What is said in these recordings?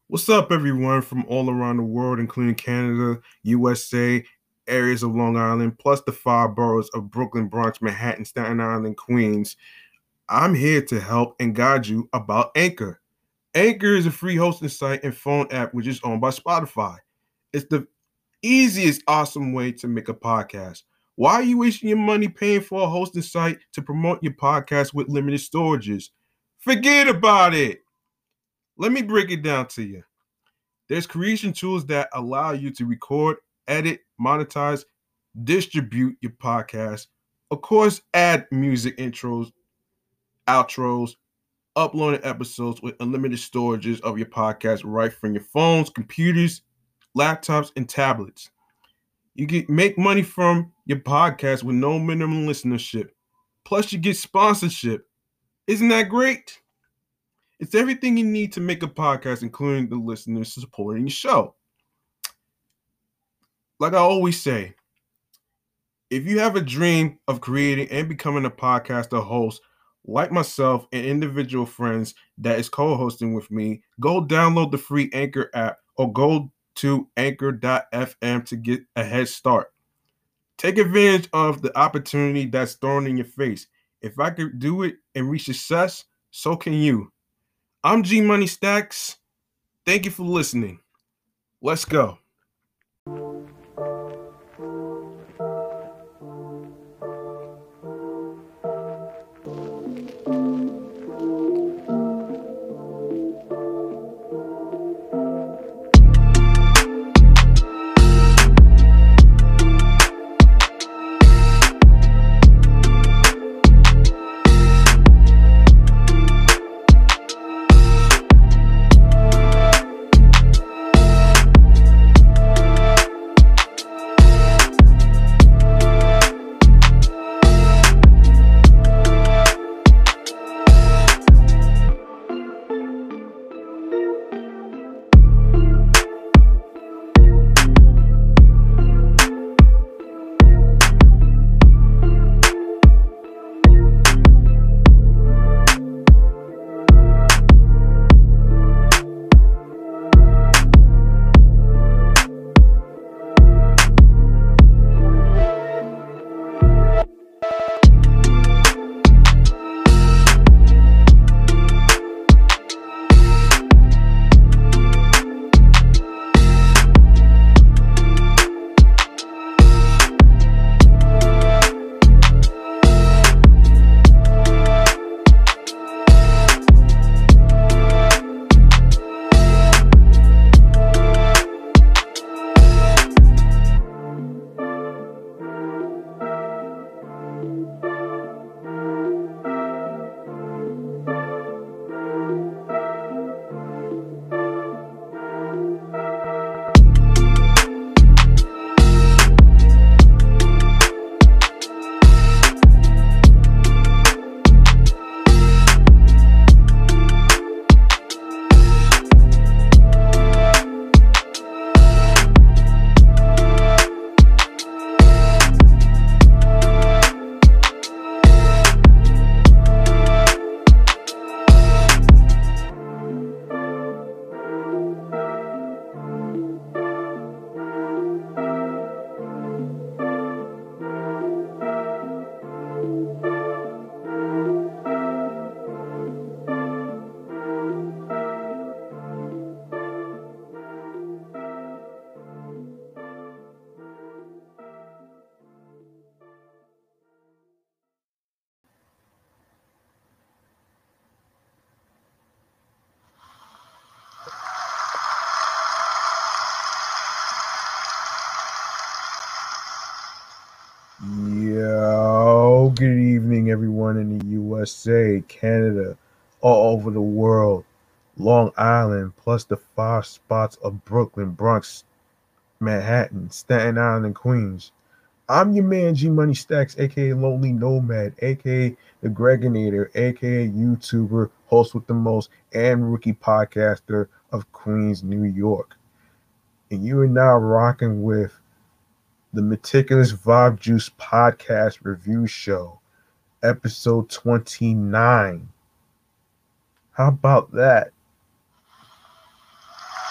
What's up, everyone from all around the world, including Canada, USA, areas of Long Island, plus the five boroughs of Brooklyn, Bronx, Manhattan, Staten Island, and Queens? I'm here to help and guide you about Anchor. Anchor is a free hosting site and phone app which is owned by Spotify. It's the easiest, awesome way to make a podcast. Why are you wasting your money paying for a hosting site to promote your podcast with limited storages? Forget about it. Let me break it down to you. There's creation tools that allow you to record, edit, monetize, distribute your podcast. Of course, add music intros, outros, uploading episodes with unlimited storages of your podcast right from your phones, computers, laptops, and tablets. You can make money from your podcast with no minimum listenership. Plus, you get sponsorship. Isn't that great? It's everything you need to make a podcast, including the listeners supporting your show. Like I always say, if you have a dream of creating and becoming a podcaster host, like myself and individual friends that is co-hosting with me, go download the free Anchor app or go to anchor.fm to get a head start. Take advantage of the opportunity that's thrown in your face. If I could do it and reach success, so can you. I'm G Money Stacks. Thank you for listening. Let's go. Yo, good evening, everyone in the USA, Canada, all over the world, Long Island, plus the five spots of Brooklyn, Bronx, Manhattan, Staten Island, and Queens. I'm your man, G Money Stacks, aka Lonely Nomad, aka the Gregonator, aka YouTuber, host with the most, and rookie podcaster of Queens, New York. And you are now rocking with the Meticulous Vibe Juice Podcast Review Show, episode 29. How about that?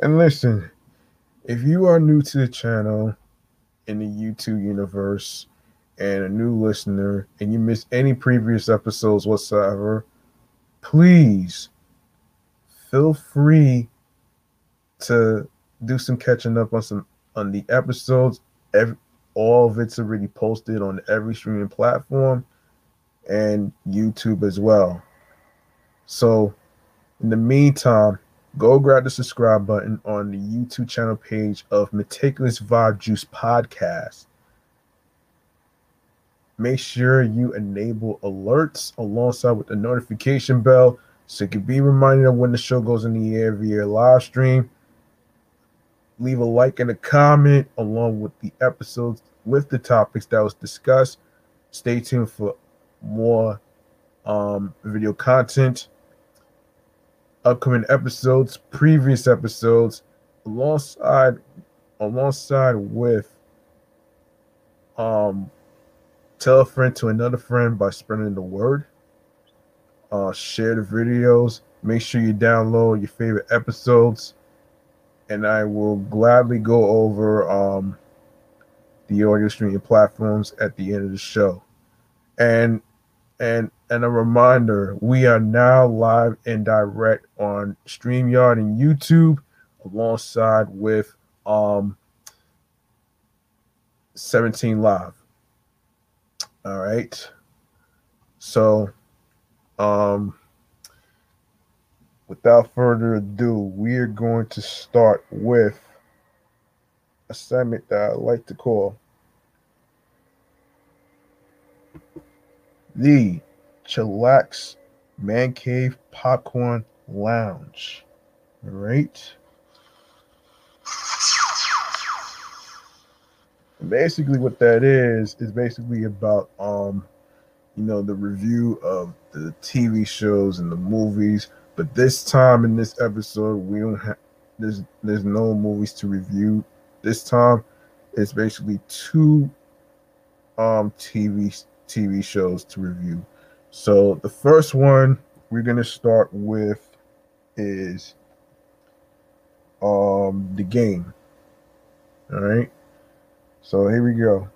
And listen, if you are new to the channel in the YouTube universe and a new listener and you missed any previous episodes whatsoever, please feel free to do some catching up on the episodes. All of it's already posted on every streaming platform and YouTube as well. So in the meantime, go grab the subscribe button on the YouTube channel page of Meticulous Vibe Juice Podcast. Make sure you enable alerts alongside with the notification bell so you can be reminded of when the show goes in the air via live stream. Leave a like and a comment along with the episodes with the topics that was discussed. Stay tuned for more video content, upcoming episodes, previous episodes, alongside with tell a friend to another friend by spreading the word. Share the videos. Make sure you download your favorite episodes, and I will gladly go over the audio streaming platforms at the end of the show. And a reminder, we are now live and direct on StreamYard and YouTube alongside with 17 Live. All right. So without further ado, we are going to start with a segment that I like to call the Chillax Man Cave Popcorn Lounge. All right. Basically, what that is basically about the review of the TV shows and the movies. But this time in this episode, we don't have there's no movies to review. This time, it's basically two TV shows to review. So the first one we're gonna start with is The Game. All right. So here we go.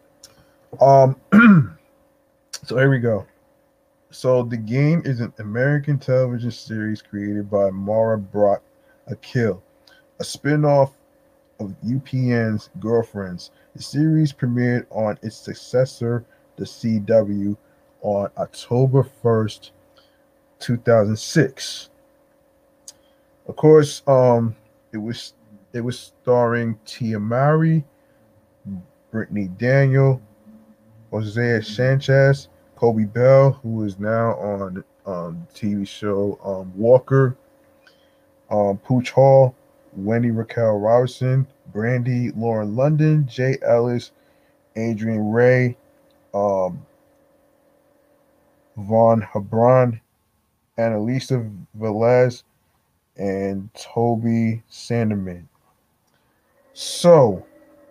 So here we go. So The Game is an American television series created by Mara Brock Akil, a spin-off of UPN's Girlfriends. The series premiered on its successor, The CW, on October 1st, 2006. Of course, it was starring Tia Mowry, Brittany Daniel, Hosea Sanchez, Kobe Bell, who is now on the TV show Walker, Pooch Hall, Wendy Raquel Robinson, Brandy Lauren London, Jay Ellis, Adrian Ray, Vaughn Hebron, Annalisa Velez, and Toby Sanderman. So,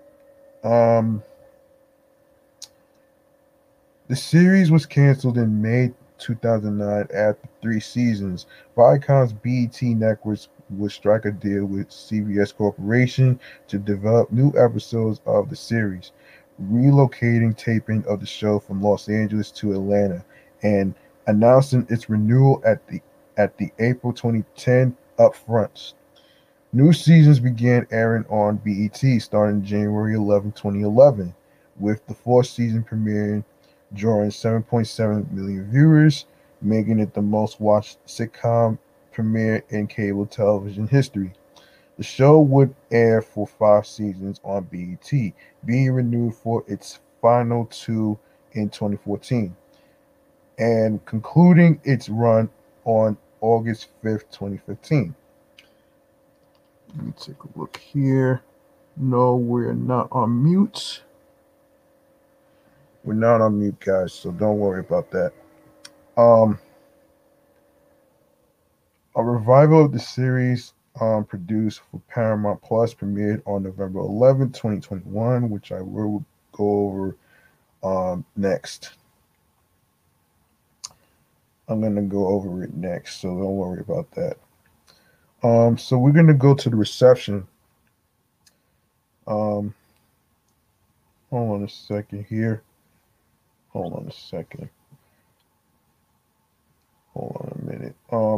the series was canceled in May 2009 after 3 seasons. Viacom's BET Networks would strike a deal with CBS Corporation to develop new episodes of the series, relocating taping of the show from Los Angeles to Atlanta and announcing its renewal at the April 2010 upfronts. New seasons began airing on BET starting January 11, 2011, with the 4th season premiering drawing 7.7 million viewers, making it the most watched sitcom premiere in cable television history. The show would air for 5 seasons on BET, being renewed for its final 2 in 2014, and concluding its run on August 5th, 2015. Let me take a look here. No, we're not on mute. We're not on mute, guys, so don't worry about that. A revival of the series produced for Paramount Plus premiered on November 11th, 2021, which I will go over next. I'm going to go over it next, so don't worry about that. So we're gonna go to the reception. Um, hold on a second here. Hold on a second. Hold on a minute.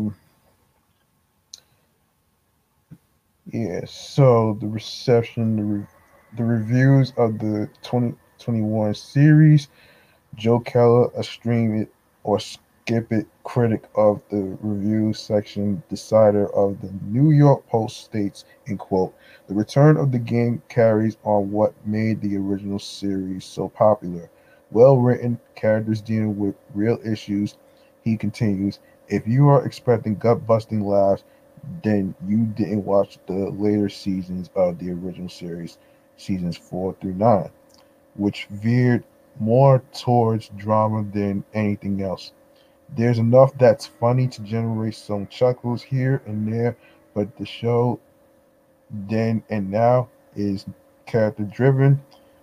Yeah. So the reception, the reviews of the 2021 series. Joe Keller, a stream it or skip it critic of the review section decider of the New York Post states, in quote, the return of the game carries on what made the original series so popular. Well written, characters dealing with real issues. He continues, if you are expecting gut busting laughs, then you didn't watch the later seasons of the original series, seasons 4 through 9, which veered more towards drama than anything else. There's enough that's funny to generate some chuckles here and there, but the show then and now is character driven,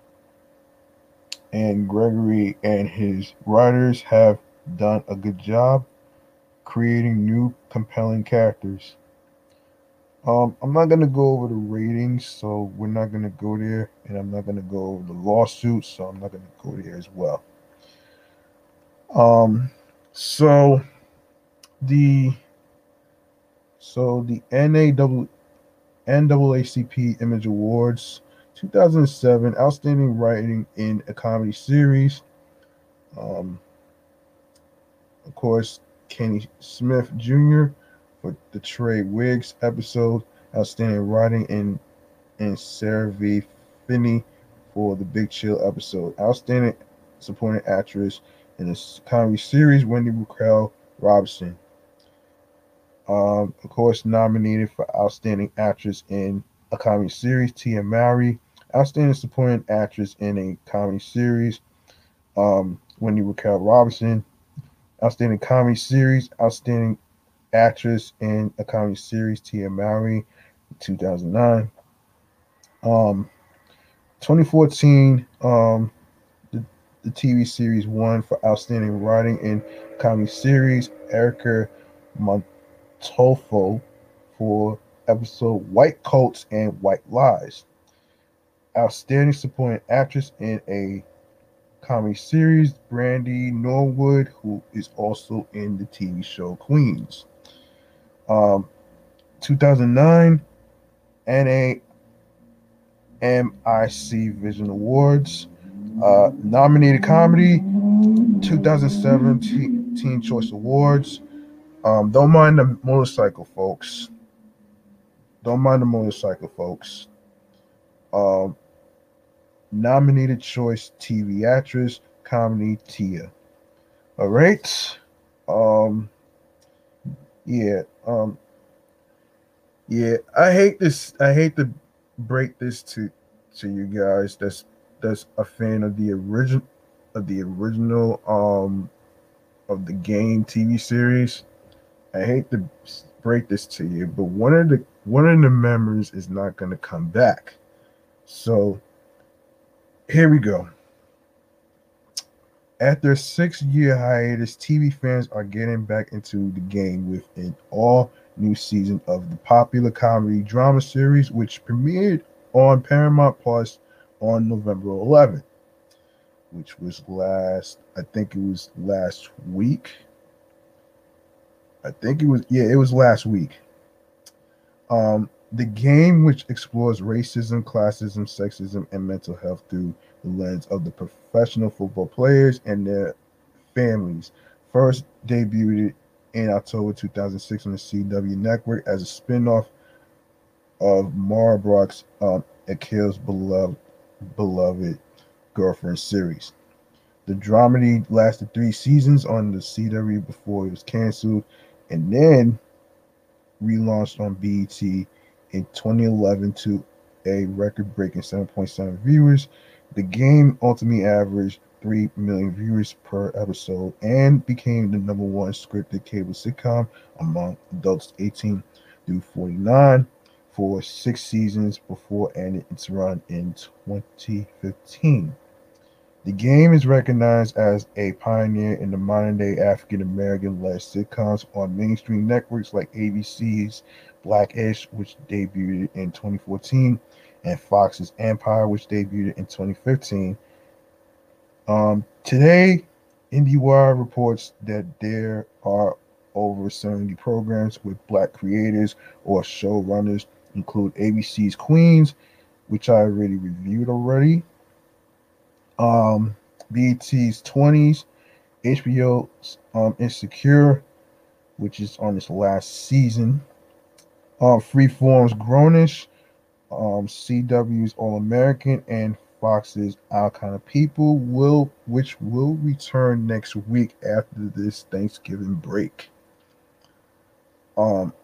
and Gregory and his writers have done a good job creating new compelling characters. I'm not gonna go over the ratings, so we're not gonna go there, and I'm not gonna go over the lawsuits, so I'm not gonna go there as well. Um, so the the NAACP Image Awards 2007 Outstanding Writing in a Comedy Series. Um, of course, Kenny Smith Jr. for the Trey Wiggs episode. Outstanding Writing and Sarah V. Finney for the Big Chill episode. Outstanding Supporting Actress in a Comedy Series. Wendy Raquel Robinson. Of course, nominated for Outstanding Actress in a Comedy Series, Tia Mowry. Outstanding Supporting Actress in a Comedy Series, Wendy Raquel Robinson. Outstanding Comedy Series, Outstanding Actress in a Comedy Series, Tia Mowry, 2009. 2014, the, the TV series won for Outstanding Writing in Comedy Series, Erica Montolfo for episode White Coats and White Lies. Outstanding Supporting Actress in a Comedy Series, Brandy Norwood, who is also in the TV show Queens. Um, 2009, NAMIC Vision Awards. Nominated Comedy, 2017 Teen Choice Awards. Don't mind the motorcycle, folks. Don't mind the motorcycle, folks. Um, Nominated Choice TV Actress, Comedy Tia. All right. Um, yeah. Yeah. I hate this. I hate to break this to you guys. That's a fan of the original of the game TV series. I hate to break this to you, but one of the members is not going to come back. So here we go. After a 6-year hiatus, TV fans are getting back into the game with an all new season of the popular comedy drama series, which premiered on Paramount Plus on November 11th, which was I think it was last week. It was last week. The game, which explores racism, classism, sexism, and mental health through the lens of the professional football players and their families, first debuted in October 2006 on the CW network as a spin-off of Mara Brock's Akil's beloved girlfriend series. The dramedy lasted 3 seasons on the CW before it was canceled, and then relaunched on BET in 2011 to a record-breaking 7.7 viewers. The game ultimately averaged 3 million viewers per episode and became the number one scripted cable sitcom among adults 18 through 49 for 6 seasons before ending its run in 2015. The game is recognized as a pioneer in the modern day African American led sitcoms on mainstream networks like ABC's Blackish, which debuted in 2014, and Fox's Empire, which debuted in 2015. Today, IndieWire reports that there are over 70 programs with black creators or showrunners, include ABC's Queens, which I already reviewed already, um, BET's 20s, HBO's Insecure, which is on its last season, Freeform's Grownish, CW's All American, and Fox's Our Kind of People which will return next week after this Thanksgiving break. Um,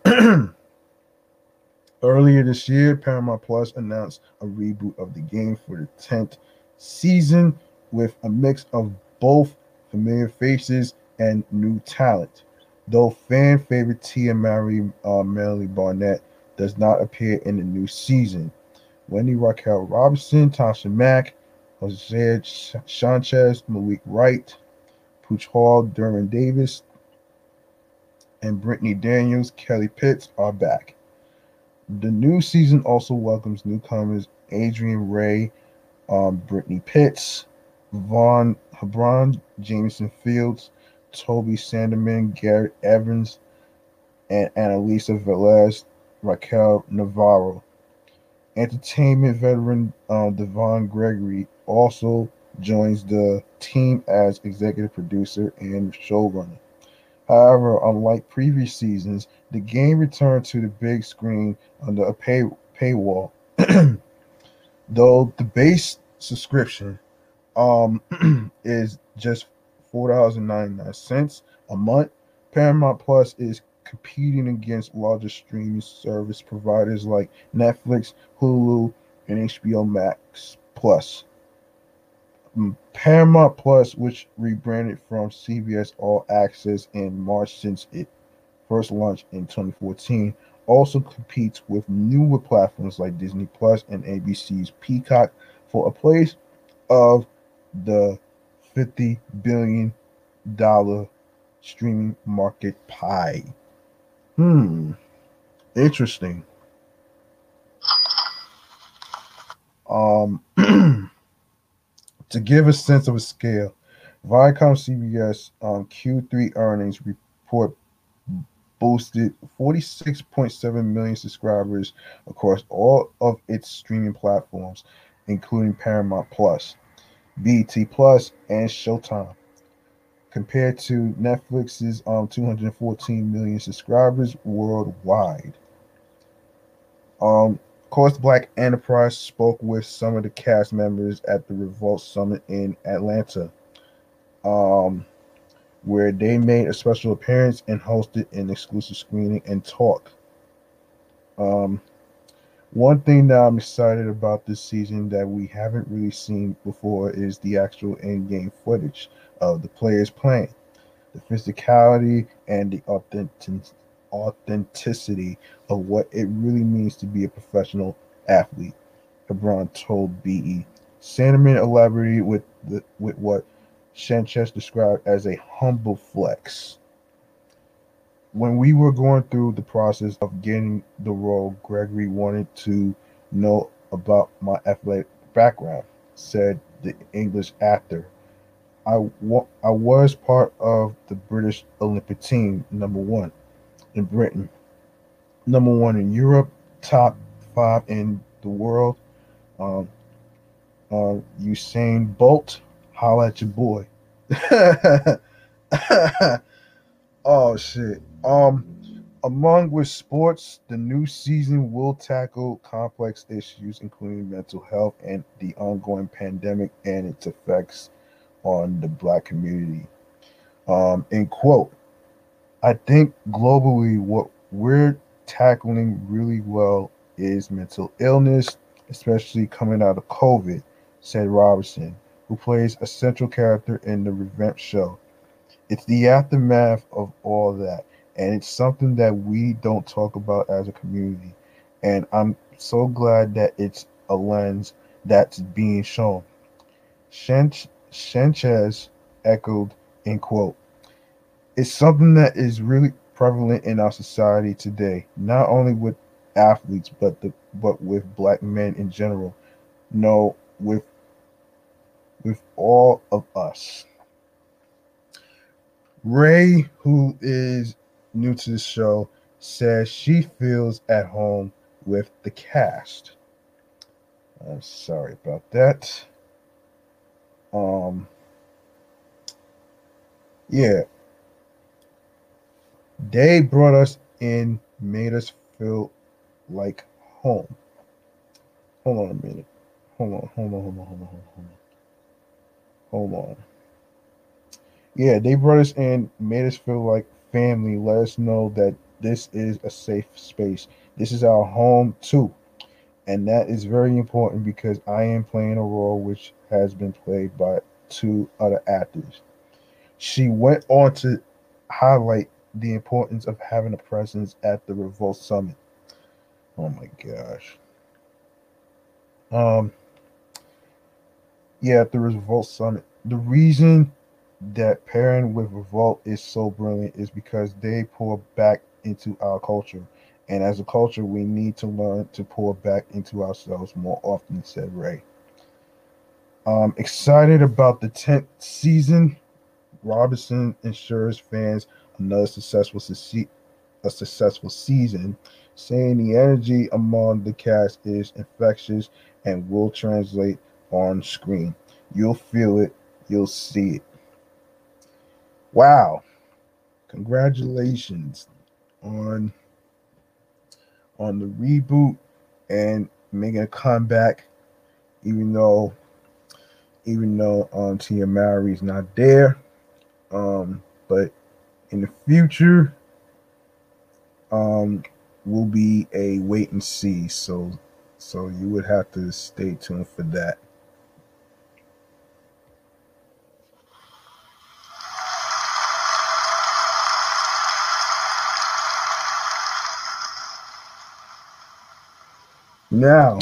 Earlier this year, Paramount Plus announced a reboot of the game for the 10th season with a mix of both familiar faces and new talent. Though fan favorite Tia Melanie Barnett does not appear in the new season, Wendy Raquel Robinson, Tasha Mack, Jose Sanchez, Malik Wright, Pooch Hall, Derwin Davis, and Brittany Daniels, Kelly Pitts are back. The new season also welcomes newcomers Adrian Ray, Brittany Pitts, Vaughn Hebron, Jameson Fields, Toby Sanderman, Garrett Evans, and Annalisa Velez, Raquel Navarro. Entertainment veteran Devon Gregory also joins the team as executive producer and showrunner. However, unlike previous seasons, the game returned to the big screen under a paywall. Though the base subscription um is just $4.99 a month, Paramount Plus is competing against larger streaming service providers like Netflix, Hulu, and HBO Max Plus. Paramount Plus, which rebranded from CBS All Access in March since it first launched in 2014, also competes with newer platforms like Disney Plus and ABC's Peacock for a place of the $50 billion streaming market pie. Hmm, interesting. Um, to give a sense of a scale, Viacom CBS Q3 earnings report boasted 46.7 million subscribers across all of its streaming platforms, including Paramount Plus, BET Plus, and Showtime, compared to Netflix's 214 million subscribers worldwide. Of course, Black Enterprise spoke with some of the cast members at the Revolt Summit in Atlanta, um, where they made a special appearance and hosted an exclusive screening and talk. Um, One thing that I'm excited about this season that we haven't really seen before is the actual in-game footage of the players playing, the physicality and the authenticity of what it really means to be a professional athlete. Hebron told BE. Sanderman elaborated with what Sanchez described as a humble flex. When we were going through the process of getting the role, Gregory wanted to know about my athletic background, said the English actor. I was part of the British Olympic team, number one in Britain, number one in Europe, top five in the world. Um, Usain Bolt, holla at your boy. Oh shit. Among with sports, the new season will tackle complex issues including mental health and the ongoing pandemic and its effects on the black community. In quote, I think globally what we're tackling really well is mental illness, especially coming out of COVID, said Robertson, who plays a central character in the Revamp show. It's the aftermath of all that, and it's something that we don't talk about as a community. And I'm so glad that it's a lens that's being shown. Sanchez echoed in quote, it's something that is really prevalent in our society today, not only with athletes but with black men in general. No, with all of us. Ray, who is new to the show, says she feels at home with the cast. I'm sorry about that. Um, yeah, they brought us in, made us feel like home. Hold on a minute. Hold on. Yeah, they brought us in, made us feel like family, let us know that this is a safe space. This is our home too. And that is very important because I am playing a role which has been played by two other actors. She went on to highlight the importance of having a presence at the Revolt Summit. Oh my gosh. Um, yeah, at the Revolt Summit. The reason that pairing with Revolt is so brilliant is because they pour back into our culture. And as a culture, we need to learn to pour back into ourselves more often, said Ray. Excited about the 10th season. Robinson ensures fans another a successful season, saying the energy among the cast is infectious and will translate on screen. You'll feel it, you'll see it. Wow. Congratulations on the reboot and making a comeback, even though Tia Mowry's not there. But in the future, will be a wait and see. So you would have to stay tuned for that. Now,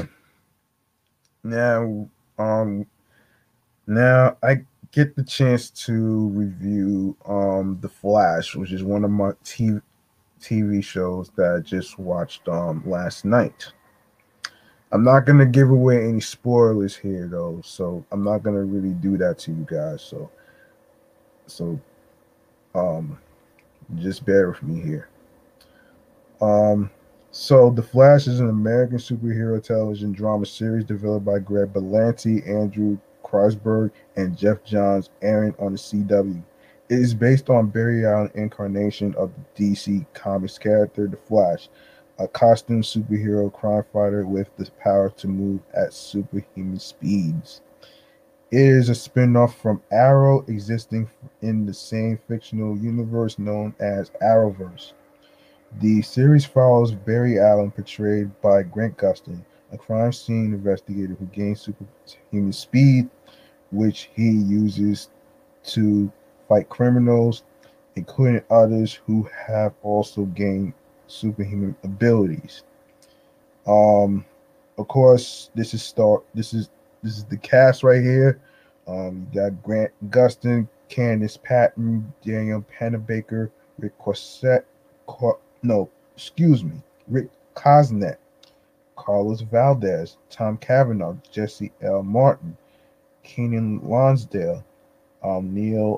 now, um, now I get the chance to review The Flash, which is one of my TV shows that I just watched last night. I'm not gonna give away any spoilers here though, so I'm not gonna really do that to you guys. So um just bear with me here. Um so The Flash is an American superhero television drama series developed by Greg Berlanti, Andrew Kreisberg, and Jeff Johns, airing on the CW. It is based on Barry Allen incarnation of the DC Comics character The Flash, a costume superhero crime fighter with the power to move at superhuman speeds. It is a spin-off from Arrow, existing in the same fictional universe known as Arrowverse. The series follows Barry Allen, portrayed by Grant Gustin, a crime scene investigator who gains superhuman speed, which he uses to fight criminals, including others who have also gained superhuman abilities. Um, of course, this is the cast right here. You got Grant Gustin, Candice Patton, Daniel Panabaker, Rick Corsett, no, excuse me, Rick Cosnet, Carlos Valdez, Tom Cavanaugh, Jesse L. Martin, Keenan Lonsdale, Neil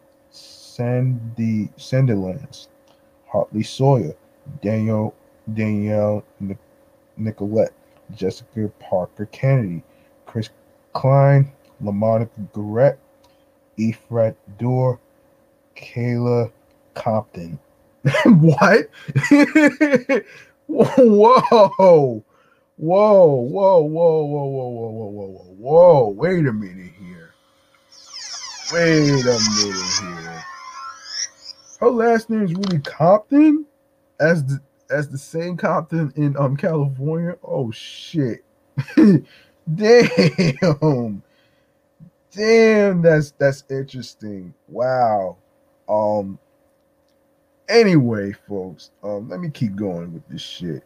Sandilands, Hartley Sawyer, Danielle Nicolette, Jessica Parker Kennedy, Chris Klein, LaMonica Garrett, Ephrat Dorr, Kayla Compton. What? Whoa. Whoa, whoa, whoa, whoa, whoa, whoa, whoa, whoa, whoa, whoa. Wait a minute here. Wait a minute here. Her last name is really Compton? As the same Compton in California? Oh shit. Damn. Damn, that's interesting. Wow. Um anyway, folks, let me keep going with this shit.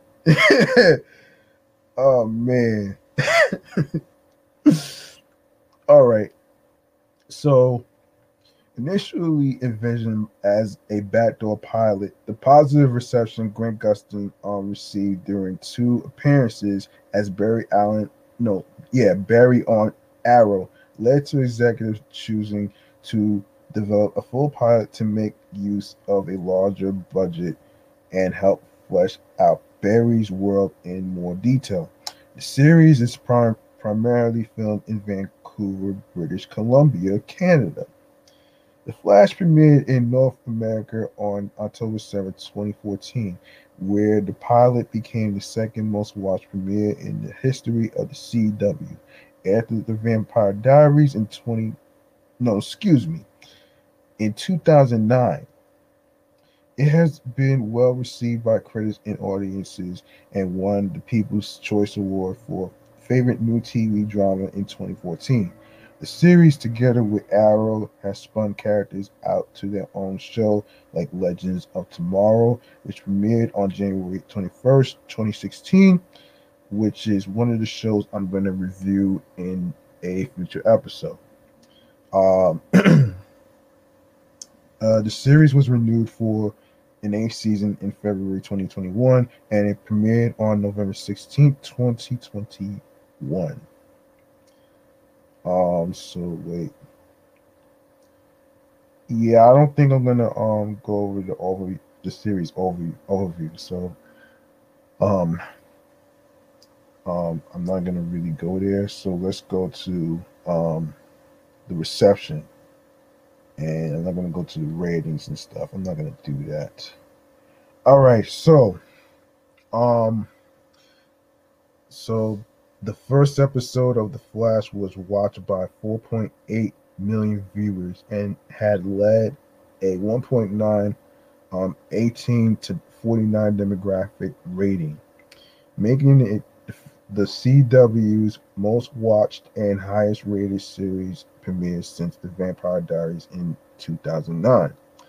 Oh man. All right. So Initially envisioned as a backdoor pilot, the positive reception Grant Gustin received during two appearances as Barry Allen, no, yeah, Barry on Arrow, led to executives choosing to develop a full pilot to make use of a larger budget and help flesh out Barry's world in more detail. The series is primarily filmed in Vancouver, British Columbia, Canada. The Flash premiered in North America on October 7th, 2014, where the pilot became the second most watched premiere in the history of the CW, after The Vampire Diaries in 20 no, excuse me, in 2009. It has been well received by critics and audiences and won the People's Choice Award for Favorite New TV Drama in 2014. The series, together with Arrow, has spun characters out to their own show, like Legends of Tomorrow, which premiered on January 21st, 2016, which is one of the shows I'm going to review in a future episode. Um, the series was renewed for an eighth season in February 2021, and it premiered on November 16th, 2021. So wait. Yeah, I don't think I'm gonna go over the series overview. So um I'm not gonna really go there. So let's go to the reception, and I'm not gonna go to the ratings and stuff. I'm not gonna do that. All right, um So the first episode of The Flash was watched by 4.8 million viewers and had led a 1.9 18 to 49 demographic rating, making it the CW's most watched and highest rated series premiere since The Vampire Diaries in 2009.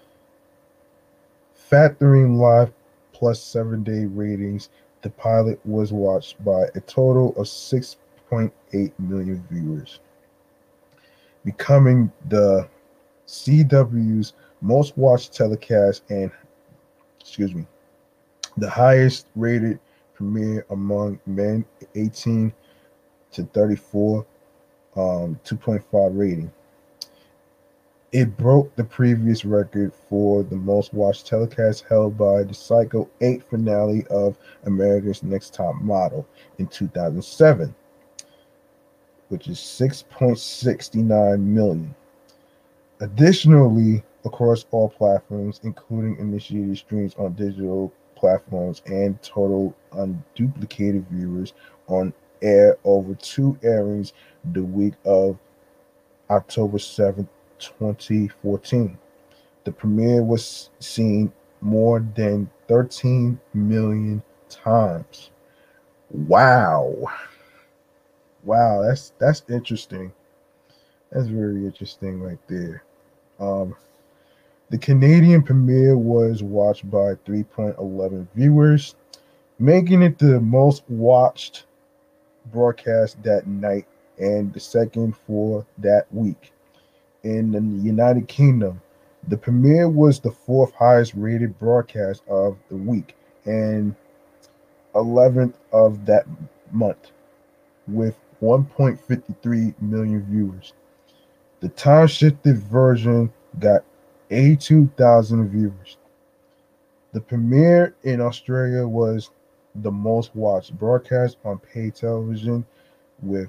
Factoring live plus 7-day ratings, the pilot was watched by a total of 6.8 million viewers, becoming the CW's most watched telecast and, excuse me, the highest rated premiere among men 18 to 34, 2.5 rating. It broke the previous record for the most watched telecast held by the Cycle 8 finale of America's Next Top Model in 2007, which is 6.69 million. Additionally, across all platforms, including initiated streams on digital platforms and total unduplicated viewers on air over two airings the week of October 7th, 2014. The premiere was seen more than 13 million times. Wow. Wow, that's interesting. That's very interesting right there. Um, the Canadian premiere was watched by 3.11 viewers, making it the most watched broadcast that night and the second for that week. In the United Kingdom, the premiere was the fourth highest rated broadcast of the week and 11th of that month, with 1.53 million viewers. The time shifted version got 82,000 viewers. The premiere in Australia was the most watched broadcast on paid television, with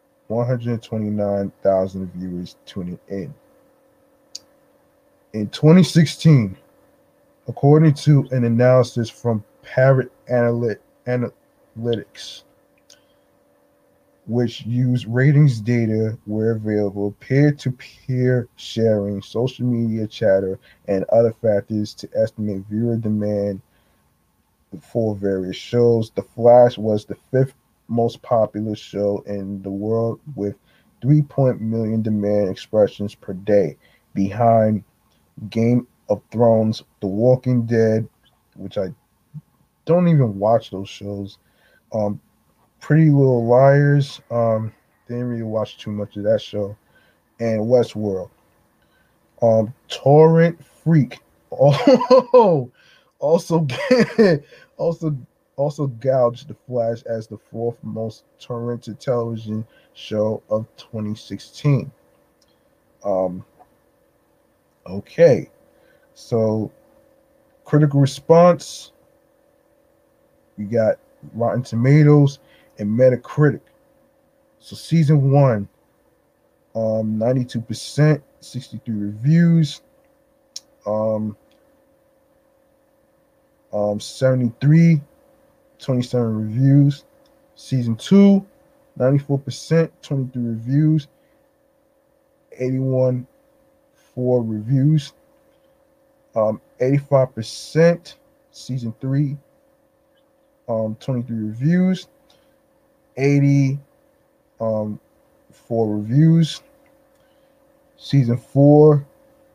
129,000 viewers tuning in. In 2016, according to an analysis from Parrot Analytics, which use ratings data where available, peer-to-peer sharing, social media chatter, and other factors to estimate viewer demand for various shows. The Flash was the fifth most popular show in the world with 3 million demand expressions per day, behind Game of Thrones, The Walking Dead, which I don't even watch those shows. Um, Pretty Little Liars. Didn't really watch too much of that show, and Westworld. Torrent Freak. Oh, also also also gouged the Flash as the fourth most torrented television show of 2016. Um, okay, so critical response, we got Rotten Tomatoes and Metacritic. So season one, 92%, 63 reviews. Um, 73, 27 reviews. Season 2, 94%, 23 reviews. 81, 4 reviews. 85%, season 3, 23 reviews. 80, 4 reviews. Season 4,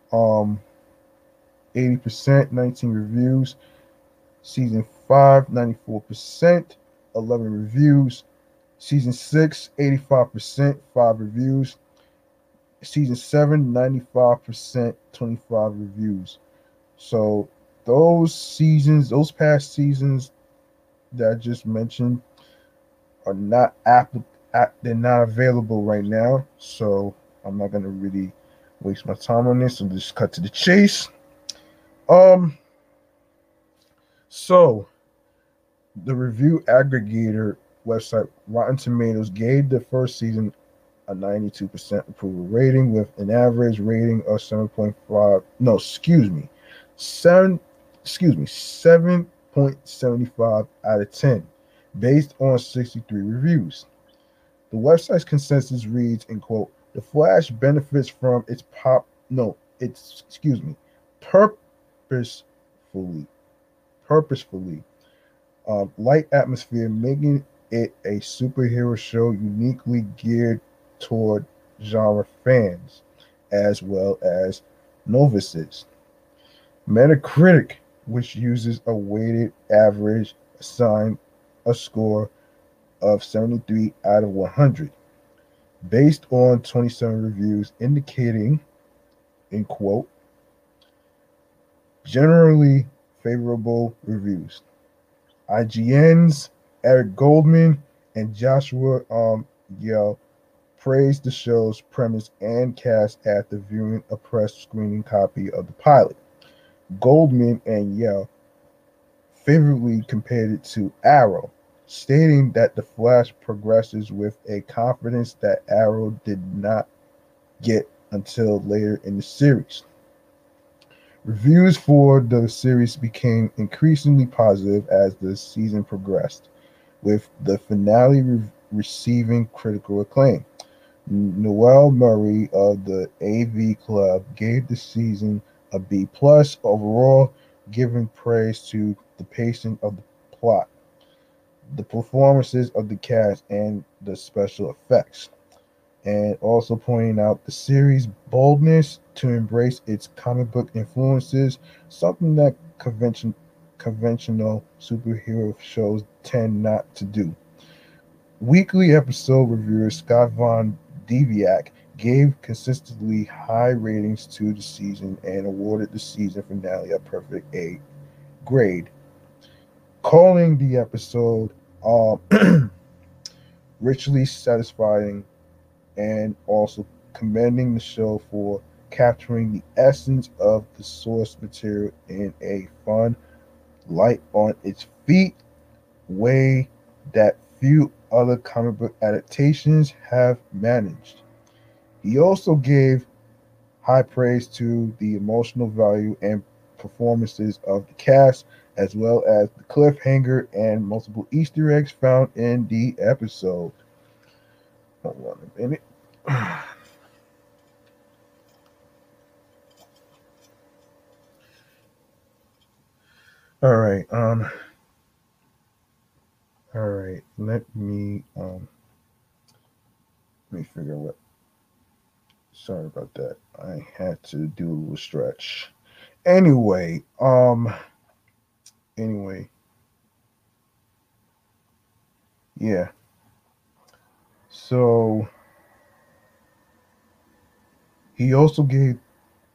80%, 19 reviews. Season 5, 94%, 11 reviews. Season 6, 85%, 5 reviews. Season 7, 95%, 25 reviews. So those past seasons that I just mentioned are not they're not available right now. So I'm not gonna really waste my time on this. So just cut to the chase. Um, so the review aggregator website Rotten Tomatoes gave the first season a 92% approval rating with an average rating of 7.5. No, excuse me. 7.75 out of 10 based on 63 reviews. The website's consensus reads, in quote, "The Flash benefits from its purposefully, purposefully light atmosphere, making it a superhero show uniquely geared toward genre fans as well as novices." Metacritic, which uses a weighted average, assigned a score of 73 out of 100, based on 27 reviews, indicating, in quote, "generally favorable reviews." IGN's Eric Goldman and Joshua Yell praised the show's premise and cast after viewing a press screening copy of the pilot. Goldman and Yell favorably compared it to Arrow, stating that The Flash progresses with a confidence that Arrow did not get until later in the series. Reviews for the series became increasingly positive as the season progressed, with the finale receiving critical acclaim. Noel Murray of the AV Club gave the season a B plus overall, giving praise to the pacing of the plot, the performances of the cast, and the special effects, and also pointing out the series' boldness to embrace its comic book influences, something that conventional superhero shows tend not to do. Weekly episode reviewer Scott Von Deviak gave consistently high ratings to the season and awarded the season finale a perfect A grade, calling the episode richly satisfying and also commending the show for capturing the essence of the source material in a fun, light on its feet way that few other comic book adaptations have managed. He also gave high praise to the emotional value and performances of the cast, as well as the cliffhanger and multiple Easter eggs found in the episode. Hold on a minute. All right. All right. Let me figure what. Sorry about that. I had to do a little stretch. Anyway, anyway, yeah. So he also gave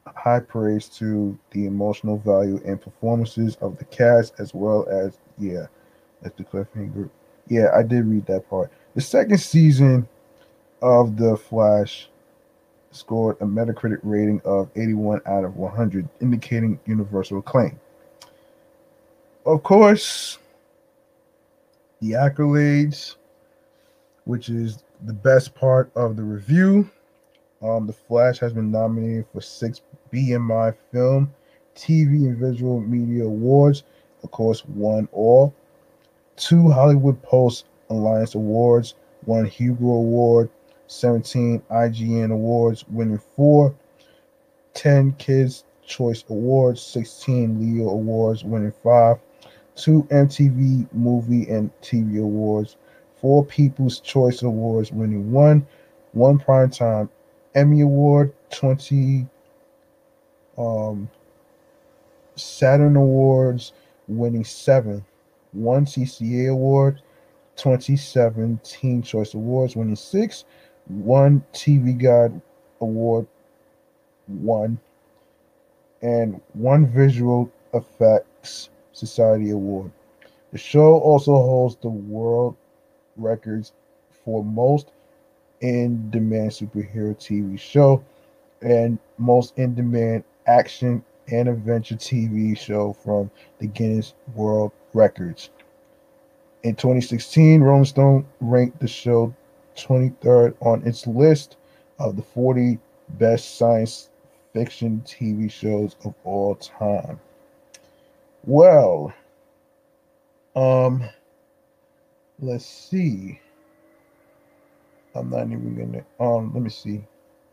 high praise to the emotional value and performances of the cast, as well as, yeah, that's the cliffhanger. Yeah, I did read that part. The second season of The Flash scored a Metacritic rating of 81 out of 100, indicating universal acclaim. Of course, the accolades, which is the best part of the review. The Flash has been nominated for 6 BMI Film, TV, and Visual Media Awards. Of course, won all. 2 Hollywood Post Alliance Awards, 1 Hugo Award, 17 IGN Awards, winning 4, 10 Kids Choice Awards, 16 Leo Awards, winning 5, 2 MTV Movie and TV Awards, 4 People's Choice Awards, winning 1 Primetime Emmy Award, 20 um, Saturn Awards, winning 7, 1 CCA Award, 27 Teen Choice Awards, winning 6, 1 TV Guide Award, 1, and 1 Visual Effects Society Award. The show also holds the world records for most in demand superhero TV show and most in demand action and adventure TV show from the Guinness World Records. In 2016, Rolling Stone ranked the show 23rd on its list of the 40 best science fiction TV shows of all time. Well, um, let's see. I'm not even gonna let me see.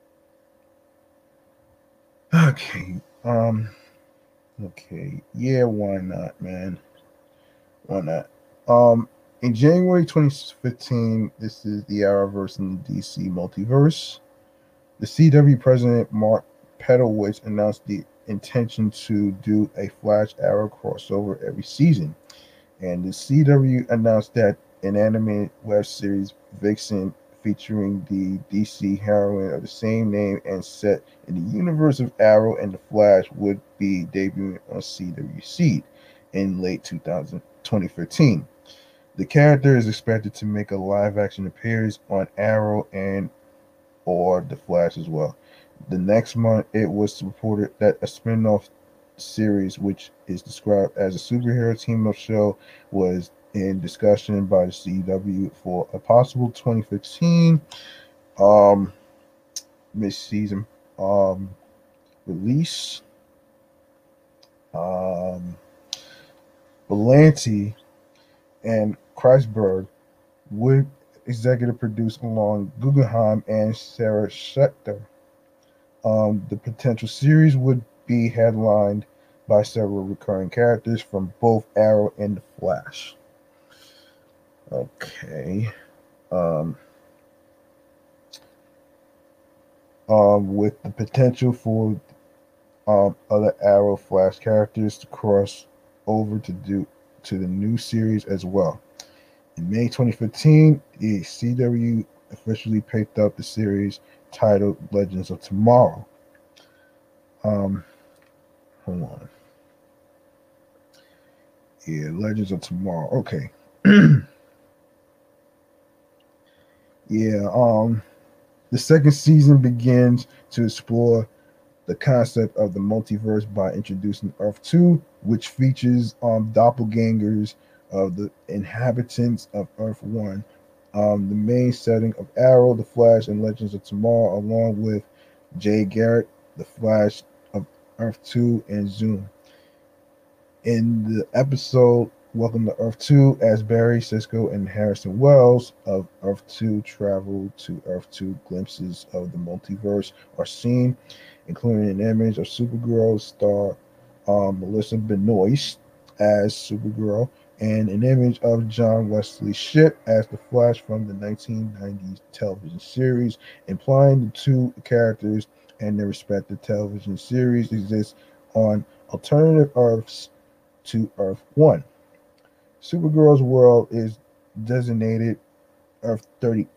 Okay. Okay. Yeah, why not, man? Why not? Um in January 2015, this is the Arrowverse and the DC multiverse. The CW president Mark Pedowitz announced the intention to do a Flash Arrow crossover every season. And the CW announced that an animated web series, Vixen, featuring the DC heroine of the same name and set in the universe of Arrow and the Flash, would be debuting on CW Seed in late 2015. The character is expected to make a live action appearance on Arrow and or The Flash as well. The next month, it was reported that a spin off series, which is described as a superhero team up show, was in discussion by the CW for a possible 2015 um, mid season release. Um, Belanti and Kreisberg would executive produce along Guggenheim and Sarah Schechter. The potential series would be headlined by several recurring characters from both Arrow and The Flash. Okay. Um, with the potential for other Arrow Flash characters to cross over to the new series as well. In May 2015, the CW officially picked up the series titled Legends of Tomorrow. Hold on. Yeah, Legends of Tomorrow. Okay. Yeah, the second season begins to explore the concept of the multiverse by introducing Earth 2, which features doppelgangers of the inhabitants of Earth 1, the main setting of Arrow, The Flash, and Legends of Tomorrow, along with Jay Garrick, The Flash of Earth 2, and Zoom. In the episode Welcome to Earth 2, as Barry, Cisco, and Harrison Wells of Earth 2 travel to Earth 2, glimpses of the multiverse are seen, including an image of Supergirl star Melissa Benoist as Supergirl, and an image of John Wesley Shipp as the Flash from the 1990s television series, implying the two characters and their respective television series exist on alternative Earths to Earth 1. Supergirl's world is designated Earth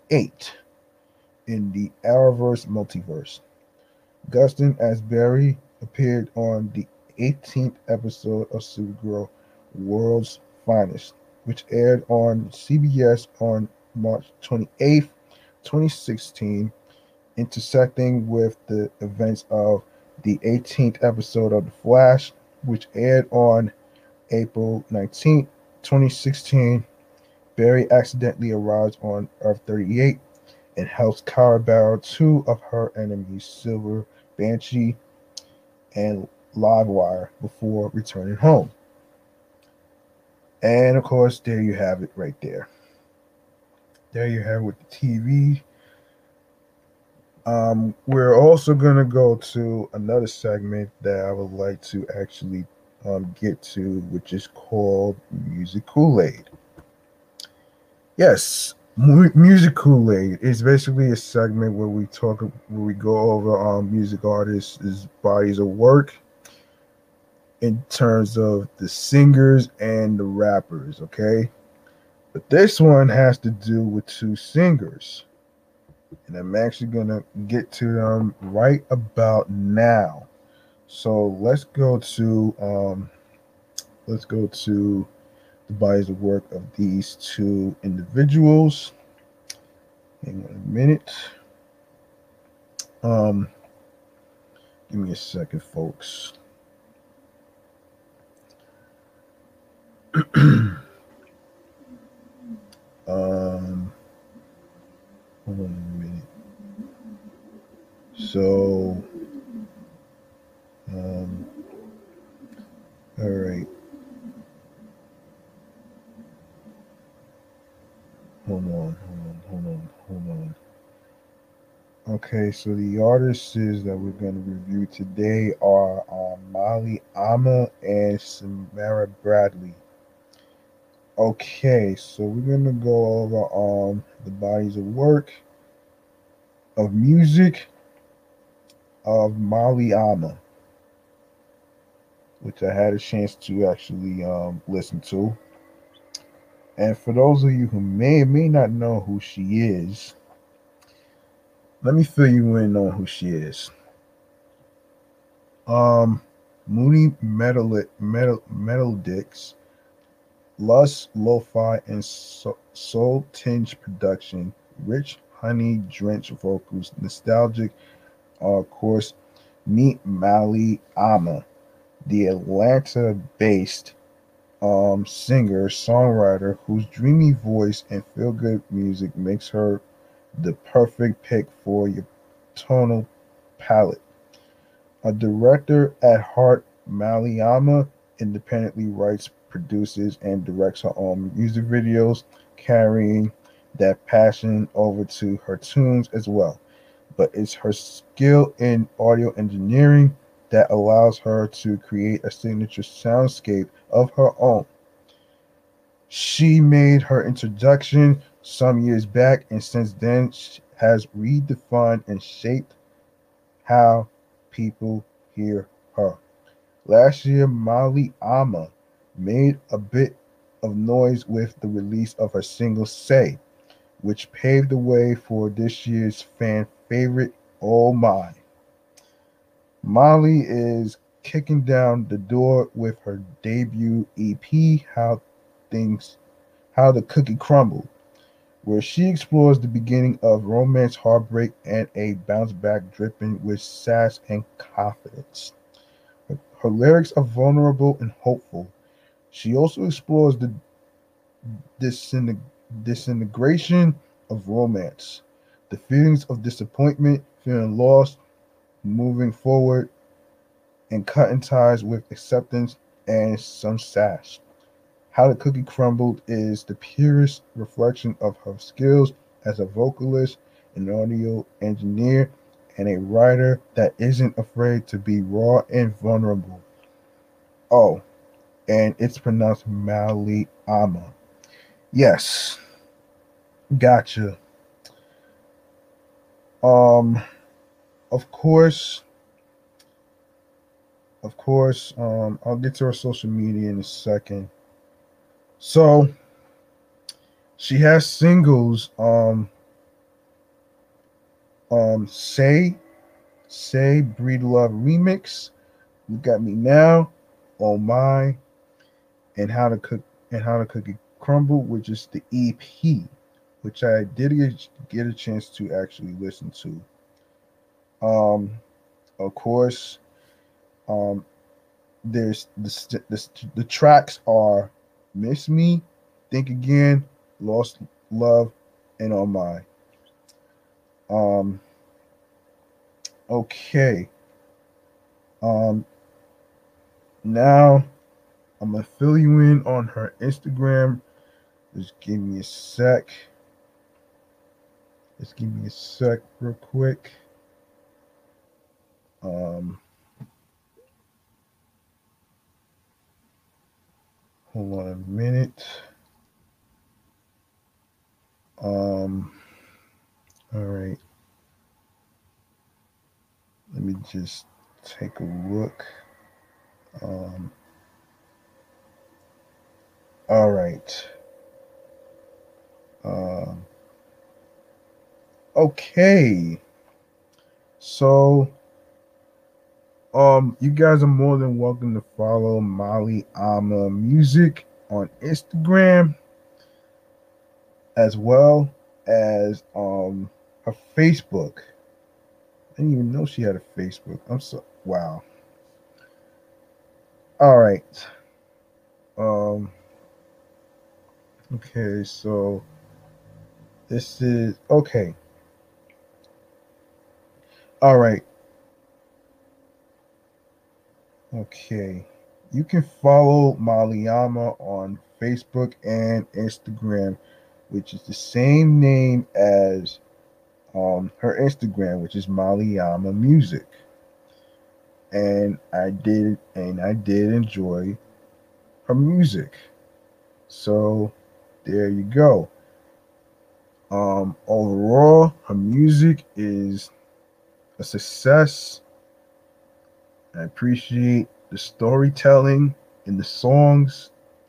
38 in the Arrowverse multiverse. Gustin as Barry, appeared on the 18th episode of Supergirl World's Finest, which aired on CBS on March 28th, 2016, intersecting with the events of the 18th episode of The Flash, which aired on April 19th, 2016. Barry accidentally arrives on Earth 38 and helps Kara battle two of her enemies, Silver Banshee and Livewire, before returning home. And of course, there you have it right there. There you have it with the TV. We're also going to go to another segment that I would like to actually get to, which is called Music Kool-Aid. Yes, Music Kool-Aid is basically a segment where we go over music artists' bodies of work in terms of the singers and the rappers, okay? But this one has to do with two singers. And I'm actually going to get to them right about now. So let's go to the bodies of work of these two individuals. Hang on a minute. Give me a second, folks. Hold on a minute. So, all right. Hold on. Okay, so the artists that we're going to review today are Mali Ama and Samara Bradley. Okay, so we're going to go over the bodies of work of music of Mali Ama, which I had a chance to actually listen to. And for those of you who may or may not know who she is, let me fill you in on who she is. Moody Melodics, lush, lo-fi, and soul-tinged production, rich, honey-drenched vocals, nostalgic, of course. Meet Mali Ama, the Atlanta-based singer, songwriter whose dreamy voice and feel-good music makes her the perfect pick for your tonal palette. A director at heart, Mali Ama independently writes, produces, and directs her own music videos, carrying that passion over to her tunes as well. But it's her skill in audio engineering that allows her to create a signature soundscape of her own. She made her introduction some years back, and since then has redefined and shaped how people hear her. Last year, Mali Ama made a bit of noise with the release of her single Say, which paved the way for this year's fan favorite, Oh My. Mali is kicking down the door with her debut EP, How the Cookie Crumbled, where she explores the beginning of romance, heartbreak, and a bounce back dripping with sass and confidence. Her lyrics are vulnerable and hopeful. She also explores the disintegration of romance, the feelings of disappointment, feeling lost, moving forward, and cutting ties with acceptance and some sass. How the Cookie Crumbled is the purest reflection of her skills as a vocalist, an audio engineer, and a writer that isn't afraid to be raw and vulnerable. Oh, and it's pronounced Mali Ama. Yes, gotcha. Um, of course, I'll get to her social media in a second. So she has singles, Say Breed Love Remix, You Got Me Now, Oh My, and How to Cook It Crumble, which is the EP, which I did get a chance to actually listen to. Um, of course, um, there's the tracks are Miss Me, Think Again, Lost Love, and On My. Um, okay. Um, now I'm gonna fill you in on her Instagram. Just give me a sec. Just give me a sec, real quick. Um, Hold on a minute. Um, all right. Let me just take a look. Um, all right. Um, okay. So, you guys are more than welcome to follow Molly Ama Music on Instagram, as well as her Facebook. I didn't even know she had a Facebook. I'm so wow. All right. Um. Okay. So this is okay. All right. Okay. You can follow Maliyama on Facebook and Instagram, which is the same name as her Instagram, which is Maliyama Music. And I did enjoy her music. So there you go. Overall, her music is a success. I appreciate the storytelling in the songs,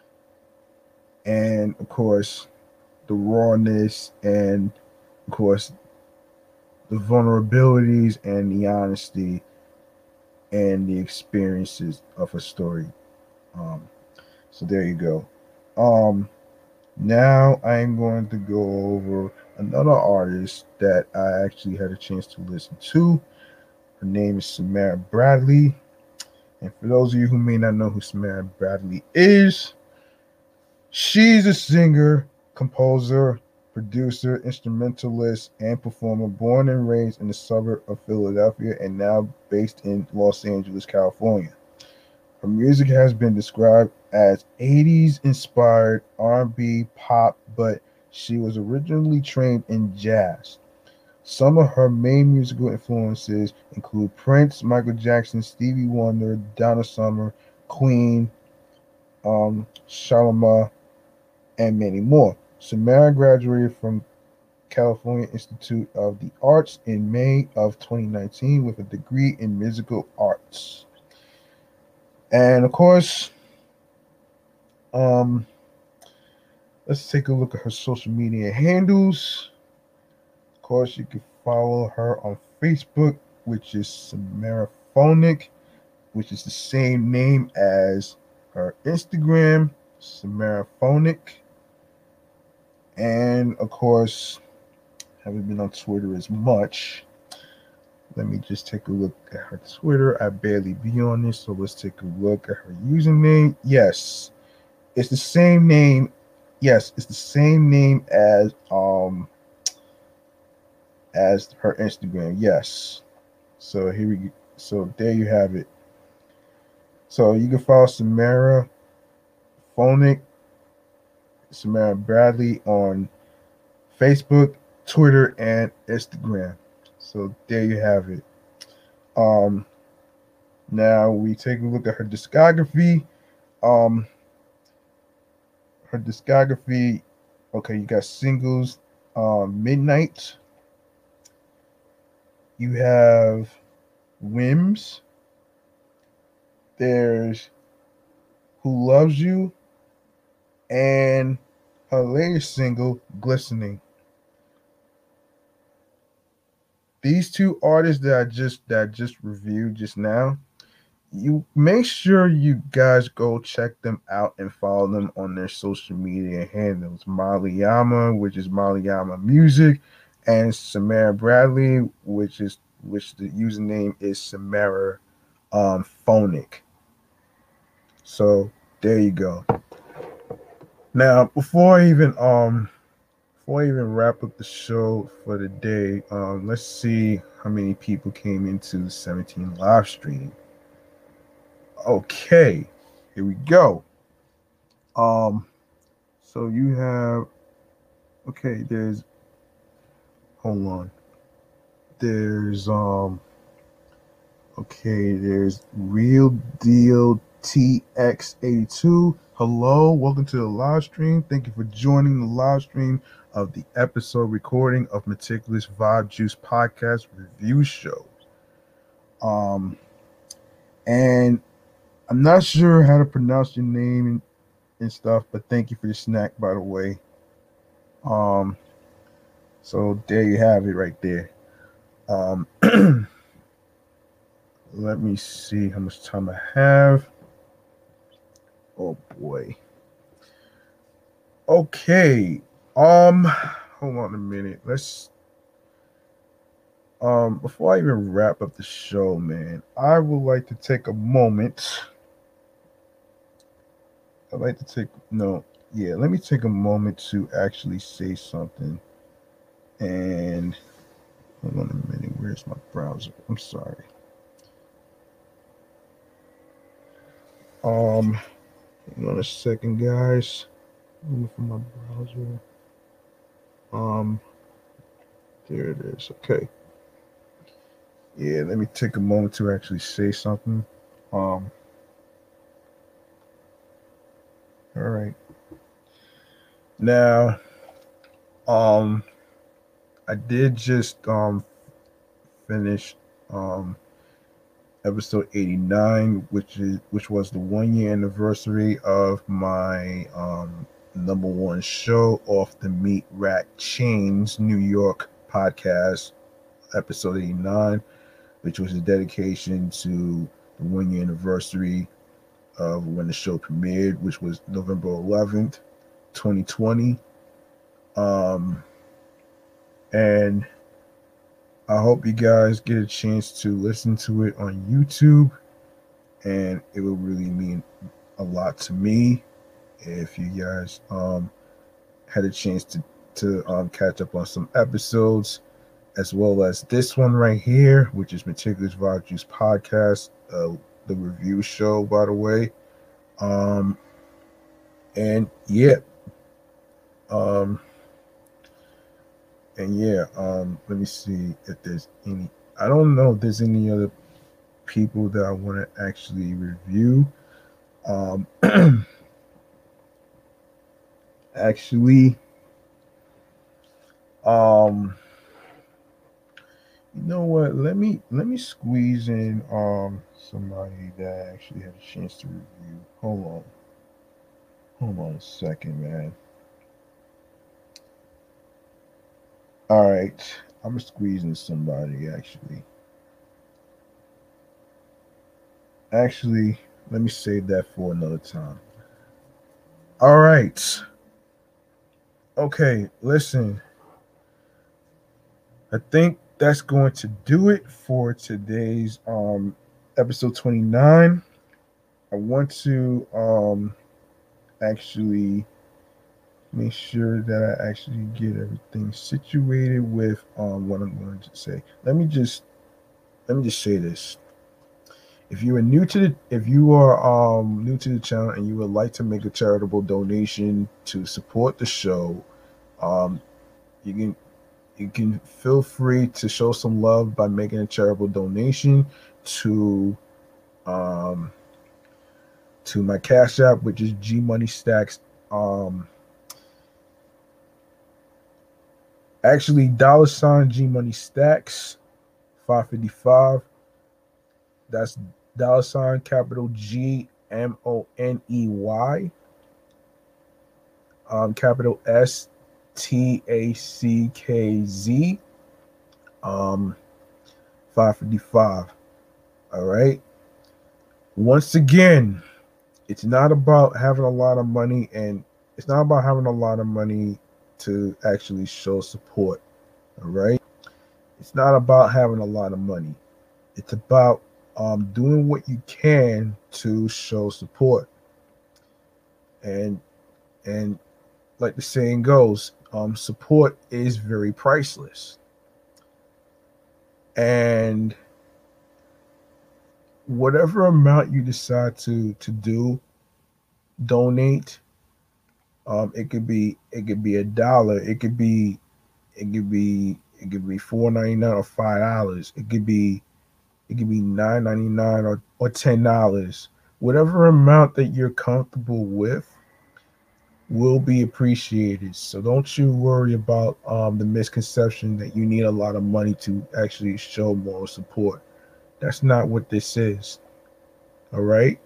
and of course, the rawness, and of course, the vulnerabilities and the honesty and the experiences of a story. Um, so there you go. Um, Now I'm going to go over another artist that I actually had a chance to listen to. Her name is Samara Bradley. And for those of you who may not know who Samara Bradley is, she's a singer, composer, producer, instrumentalist, and performer born and raised in the suburb of Philadelphia and now based in Los Angeles, California. Her music has been described as 80s inspired R&B pop, but she was originally trained in jazz. Some of her main musical influences include Prince, Michael Jackson, Stevie Wonder, Donna Summer, Queen, Shalama, and many more. Samara graduated from California Institute of the Arts in May of 2019 with a degree in musical arts. And of course, um, let's take a look at her social media handles. Of course, you can follow her on Facebook, which is Samara Phonic, which is the same name as her Instagram, Samara Phonic. And of course, haven't been on Twitter as much. Let me just take a look at her Twitter. I barely be on this, so let's take a look at her username. Yes, it's the same name. Yes, it's the same name as her Instagram. Yes. So here we go. So there you have it. So you can follow Samara Phonic, Samara Bradley on Facebook, Twitter, and Instagram. So there you have it. Um, Now we take a look at her discography. Um, Her discography. Okay, you got singles. Midnight. You have Whims. There's Who Loves You, and her latest single, Glistening. These two artists that I just reviewed just now, you make sure you guys go check them out and follow them on their social media handles. Maliyama, which is Maliyama Music, and Samara Bradley, which the username is Samara Phonic. So there you go. Now before I even wrap up the show for the day, let's see how many people came into the 17 live stream. Okay, here we go. So you have there's hold on. There's Real Deal TX82. Hello, welcome to the live stream. Thank you for joining the live stream of the episode recording of Meticulous Vibe Juice Podcast Review Show. And I'm not sure how to pronounce your name and stuff, but thank you for the snack, by the way. So there you have it right there. Let me see how much time I have. Oh boy. Okay. Hold on a minute. Let's before I even wrap up the show, man, I would like to take a moment. Let me take a moment to actually say something. And hold on a minute, where's my browser? I'm sorry. Hang on a second, guys. Looking for my browser. There it is. Okay. Yeah, let me take a moment to actually say something. All right. Now, I did just finish episode 89, which was the 1 year anniversary of my number one show off the Meat Rack Chains New York podcast, episode 89, which was a dedication to the 1 year anniversary of when the show premiered, which was November 11th, 2020. And I hope you guys get a chance to listen to it on YouTube, and it will really mean a lot to me if you guys had a chance to catch up on some episodes, as well as this one right here, which is Meticulous Vibe Juice Podcast, the review show, by the way. And yeah. Let me see if there's any. I don't know if there's any other people that I want to actually review. Actually, you know what? Let me squeeze in somebody that I actually had a chance to review. Hold on a second, man. All right, I'm squeezing somebody actually. Actually, let me save that for another time. All right. Okay, listen. I think that's going to do it for today's episode 29. I want to actually make sure that I actually get everything situated with what I'm going to say. Let me just say this. If you are new to the channel and you would like to make a charitable donation to support the show, you can feel free to show some love by making a charitable donation to my Cash App, which is G Money Stacks. Actually, $ G Money Stacks 555. That's $ capital G MONEY, capital STACKZ 555. All right. Once again, it's not about having a lot of money, and it's not about having a lot of money to actually show support. All right. It's not about having a lot of money. It's about doing what you can to show support. And like the saying goes, support is very priceless. And whatever amount you decide to do, donate. It could be $1. It could be $4.99 or $5. It could be $9.99 or $10. Whatever amount that you're comfortable with will be appreciated. So don't you worry about the misconception that you need a lot of money to actually show moral support. That's not what this is. All right.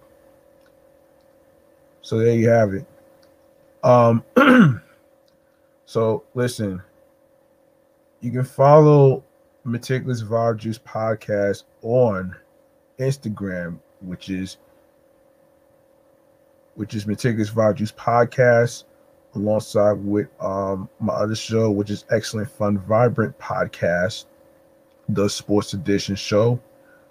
So there you have it. Um, so listen, you can follow Meticulous Vibe Juice Podcast on Instagram, which is Meticulous Vibe Juice Podcast, alongside with my other show, which is Excellent Fun Vibrant Podcast, the Sports Edition show.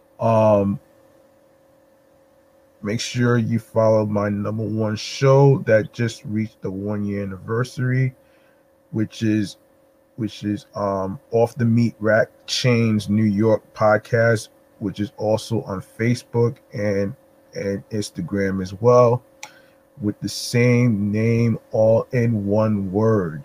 Make sure you follow my number one show that just reached the 1 year anniversary, which is Off the Meat Rack Chains New York podcast, which is also on Facebook and Instagram as well, with the same name, all in one word.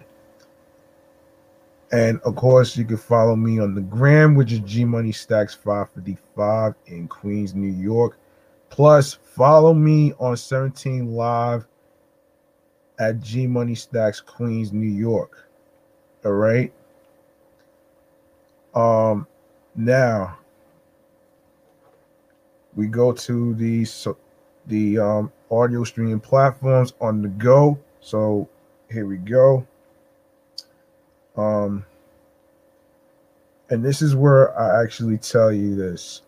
And of course, you can follow me on the gram, which is G Money Stacks 555 in Queens, New York. Plus, follow me on 17 Live at G Money Stacks Queens, New York. All right. Now we go to the audio streaming platforms on the go. So here we go. And this is where I actually tell you this.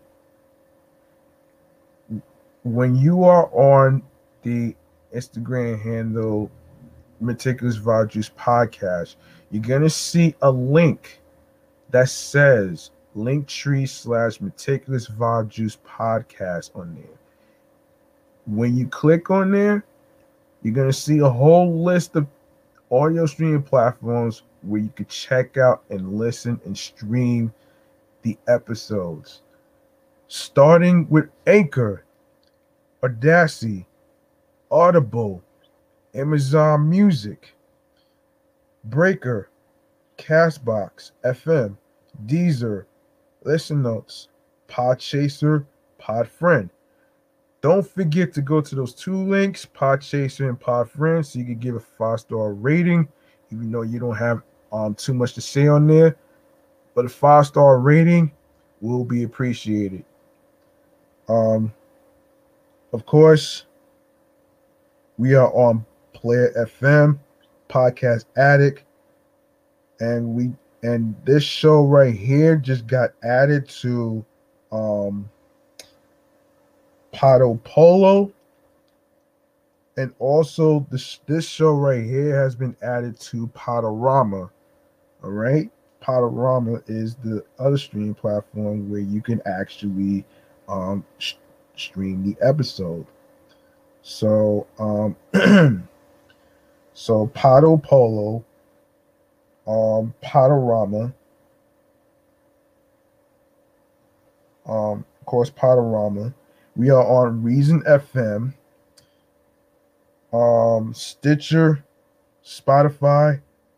When you are on the Instagram handle Meticulous Vibe Juice Podcast, you're gonna see a link that says Linktree/Meticulous Vibe Juice Podcast on there. When you click on there, you're gonna see a whole list of audio streaming platforms where you can check out and listen and stream the episodes, starting with Anchor, Audacity, Audible, Amazon Music, Breaker, Castbox, FM, Deezer, Listen Notes, Podchaser, Podfriend. Don't forget to go to those two links, Podchaser and Podfriend, so you can give a 5-star rating, even though you don't have too much to say on there. But a 5-star rating will be appreciated. Of course, we are on Player FM, Podcast Addict, and this show right here just got added to Pato Polo, and also this show right here has been added to Podorama. All right, Podorama is the other streaming platform where you can actually stream the episode. So so Pato Polo, Podorama, of course Podorama. We are on Reason FM, Stitcher, Spotify,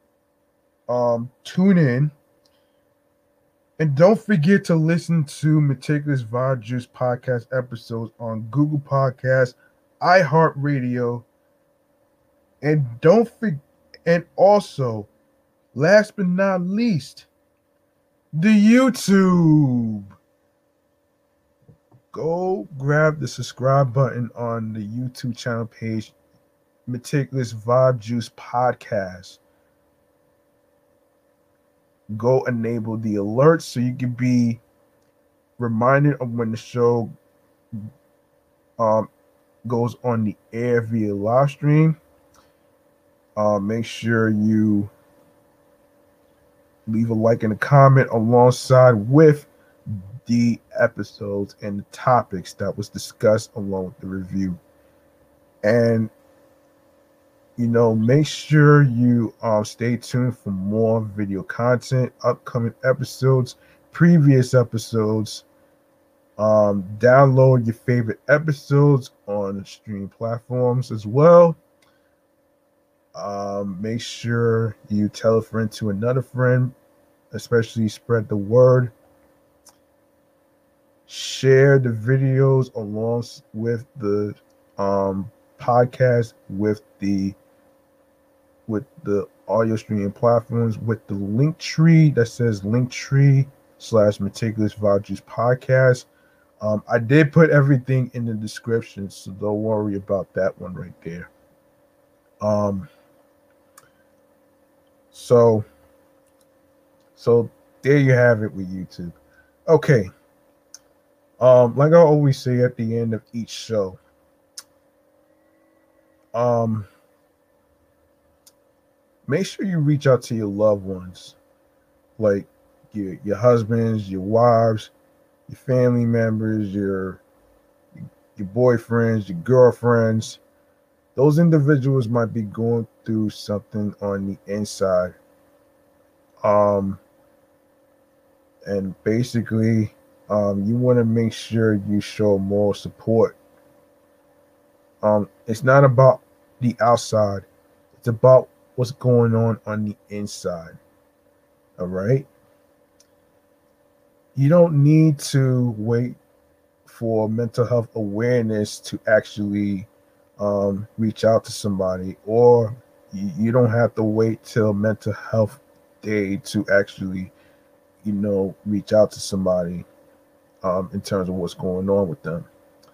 tune in. And don't forget to listen to Meticulous Vibe Juice podcast episodes on Google Podcasts, iHeartRadio, and also, last but not least, the YouTube. Go grab the subscribe button on the YouTube channel page, Meticulous Vibe Juice Podcast. Go enable the alerts so you can be reminded of when the show um goes on the air via live stream, make sure you leave a like and a comment alongside with the episodes and the topics that was discussed along with the review. And make sure you stay tuned for more video content, upcoming episodes, previous episodes. Download your favorite episodes on streaming platforms as well. Make sure you tell a friend to another friend, especially spread the word. Share the videos along with the podcast with the audio streaming platforms with the link tree that says Linktree/Meticulous Vibe Juice Podcast. I did put everything in the description, so don't worry about that one right there. So there you have it with YouTube. Okay. Like I always say at the end of each show, make sure you reach out to your loved ones, like your husbands, your wives, your family members, your boyfriends, your girlfriends. Those individuals might be going through something on the inside. And basically, you want to make sure you show more support. It's not about the outside. It's about what's going on the inside. All right? You don't need to wait for mental health awareness to actually reach out to somebody, or you don't have to wait till mental health day to actually, reach out to somebody in terms of what's going on with them.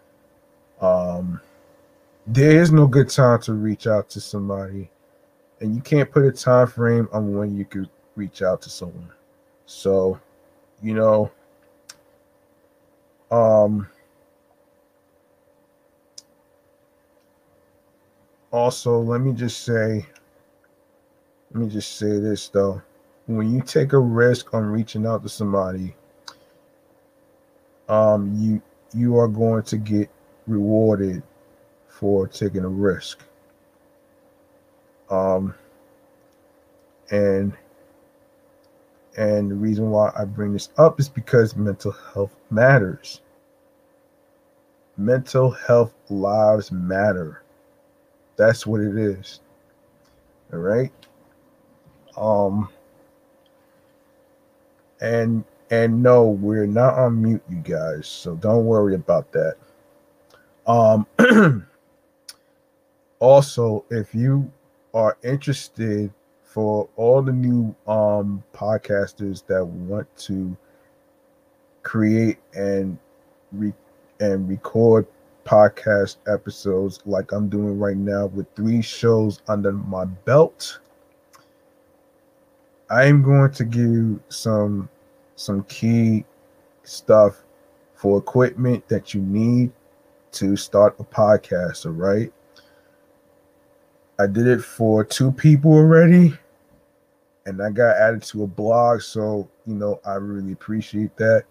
There is no good time to reach out to somebody, and you can't put a time frame on when you could reach out to someone. So, also, let me just say this though. When you take a risk on reaching out to somebody, you are going to get rewarded for taking a risk. And the reason why I bring this up is because mental health matters. Mental health lives matter. That's what it is. All right. And no, we're not on mute, you guys. So don't worry about that. Also, if you are interested, for all the new podcasters that want to create and record podcast episodes like I'm doing right now with 3 shows under my belt, I am going to give you some key stuff for equipment that you need to start a podcast. All right. I did it for 2 people already, and I got added to a blog, so I really appreciate that.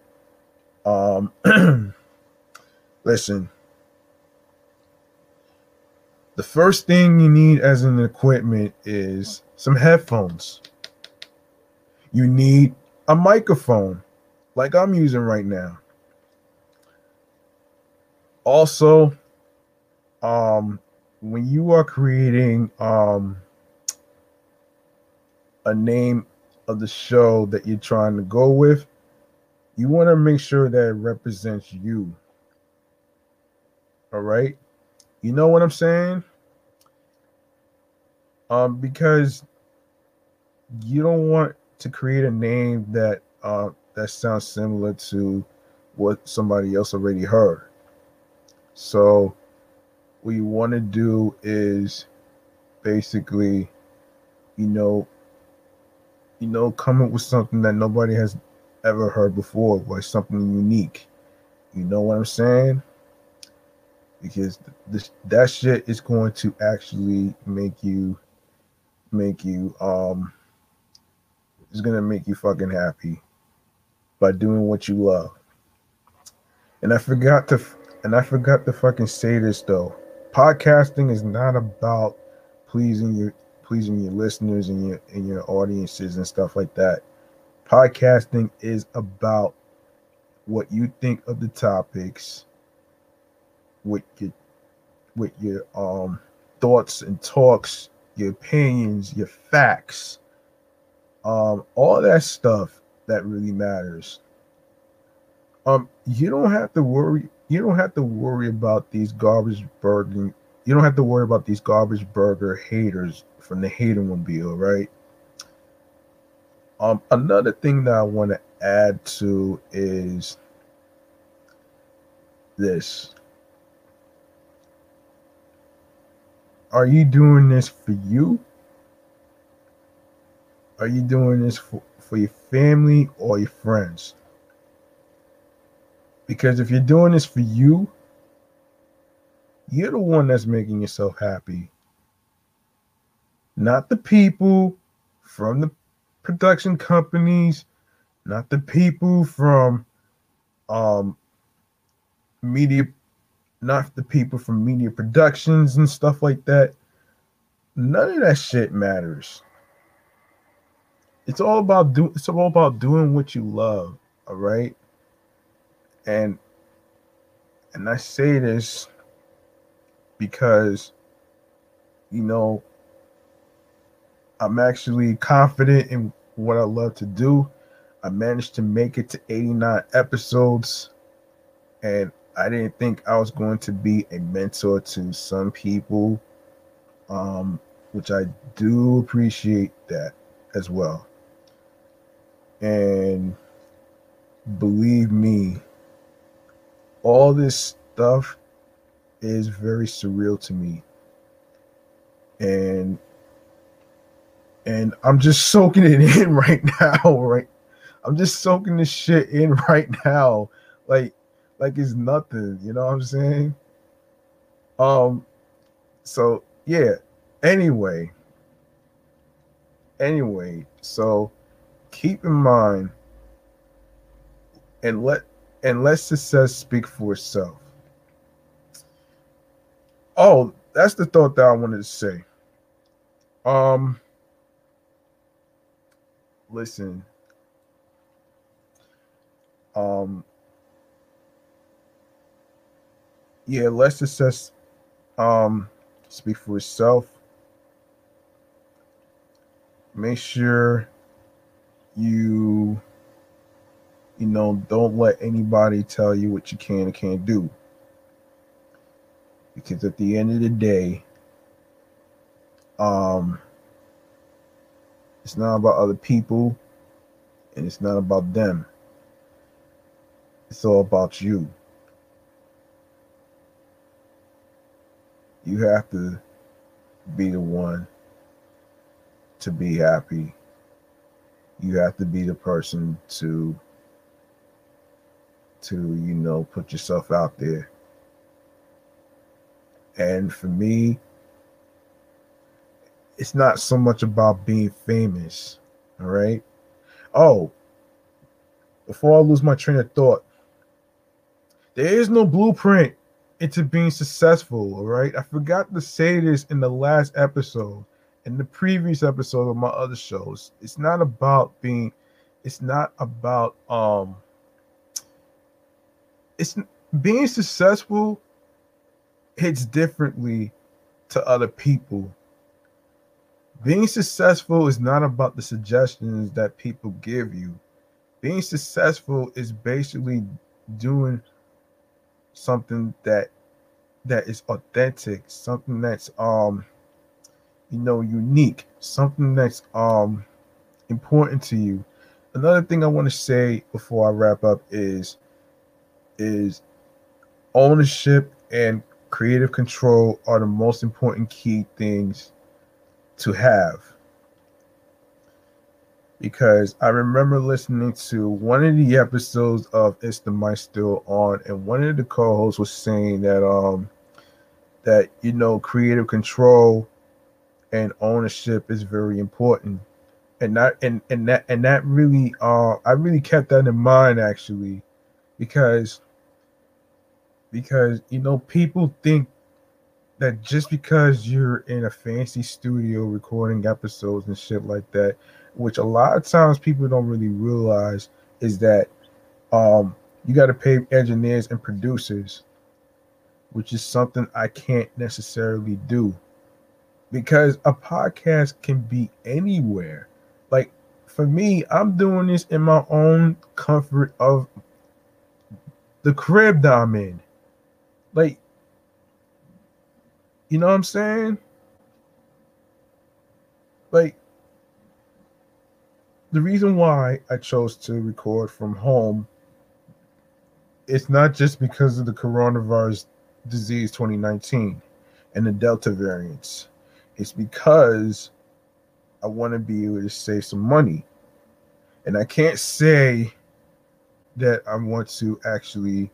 Listen, the first thing you need as an equipment is some headphones. You need a microphone like I'm using right now. Also, when you are creating a name of the show that you're trying to go with, you want to make sure that it represents you. All right? You know what I'm saying? Because you don't want to create a name that sounds similar to what somebody else already heard. So what you want to do is basically, come up with something that nobody has ever heard before, or something unique. You know what I'm saying? because that shit is going to actually make you is gonna make you fucking happy by doing what you love. And I forgot to fucking say this though. Podcasting is not about pleasing your pleasing your listeners and your audiences and stuff like that. Podcasting is about what you think of the topics, with your thoughts and talks, your opinions, your facts, all that stuff that really matters. You don't have to worry. You don't have to worry about these garbage burger. You don't have to worry about these garbage burger haters from the Hatermobile, right? Another thing that I want to add to is this. Are you doing this for you? Are you doing this for your family or your friends? Because if you're doing this for you, you're the one that's making yourself happy. Not the people from the production companies, not the people from media, not the people from media productions and stuff like that. None of that shit matters. It's all about doing what you love, all right? And I say this because, you know, I'm actually confident in what I love to do. I managed to make it to 89 episodes, and I didn't think I was going to be a mentor to some people, which I do appreciate that as well. And believe me, all this stuff is very surreal to me. And I'm just soaking it in right now, right? I'm just soaking this shit in right now. Like it's nothing, you know what I'm saying? So yeah. Anyway, so keep in mind and let success speak for itself. Oh, that's the thought that I wanted to say. Listen. Yeah, let success speak for itself. Make sure you don't let anybody tell you what you can and can't do. Because at the end of the day, it's not about other people and it's not about them. It's all about you. You have to be the one to be happy. You have to be the person to put yourself out there. And for me, it's not so much about being famous, all right? Oh, before I lose my train of thought, there is no blueprint into being successful, all right? I forgot to say this in the last episode, in the previous episode of my other shows. It's not about being successful hits differently to other people. Being successful is not about the suggestions that people give you. Being successful is basically doing something that is authentic, something that's unique, something that's important to you. Another thing I want to say before I wrap up is ownership and creative control are the most important key things to have. Because I remember listening to one of the episodes of Is the Mic Still On, and one of the co-hosts was saying that that creative control and ownership is very important, and that really I really kept that in mind, actually, because people think that just because you're in a fancy studio recording episodes and shit like that, which a lot of times people don't really realize, is that you got to pay engineers and producers, which is something I can't necessarily do, because a podcast can be anywhere. Like, for me, I'm doing this in my own comfort of the crib that I'm in. Like, you know what I'm saying? Like, the reason why I chose to record from home, it's not just because of the coronavirus disease 2019 and the Delta variants. It's because I want to be able to save some money. And I can't say that I want to actually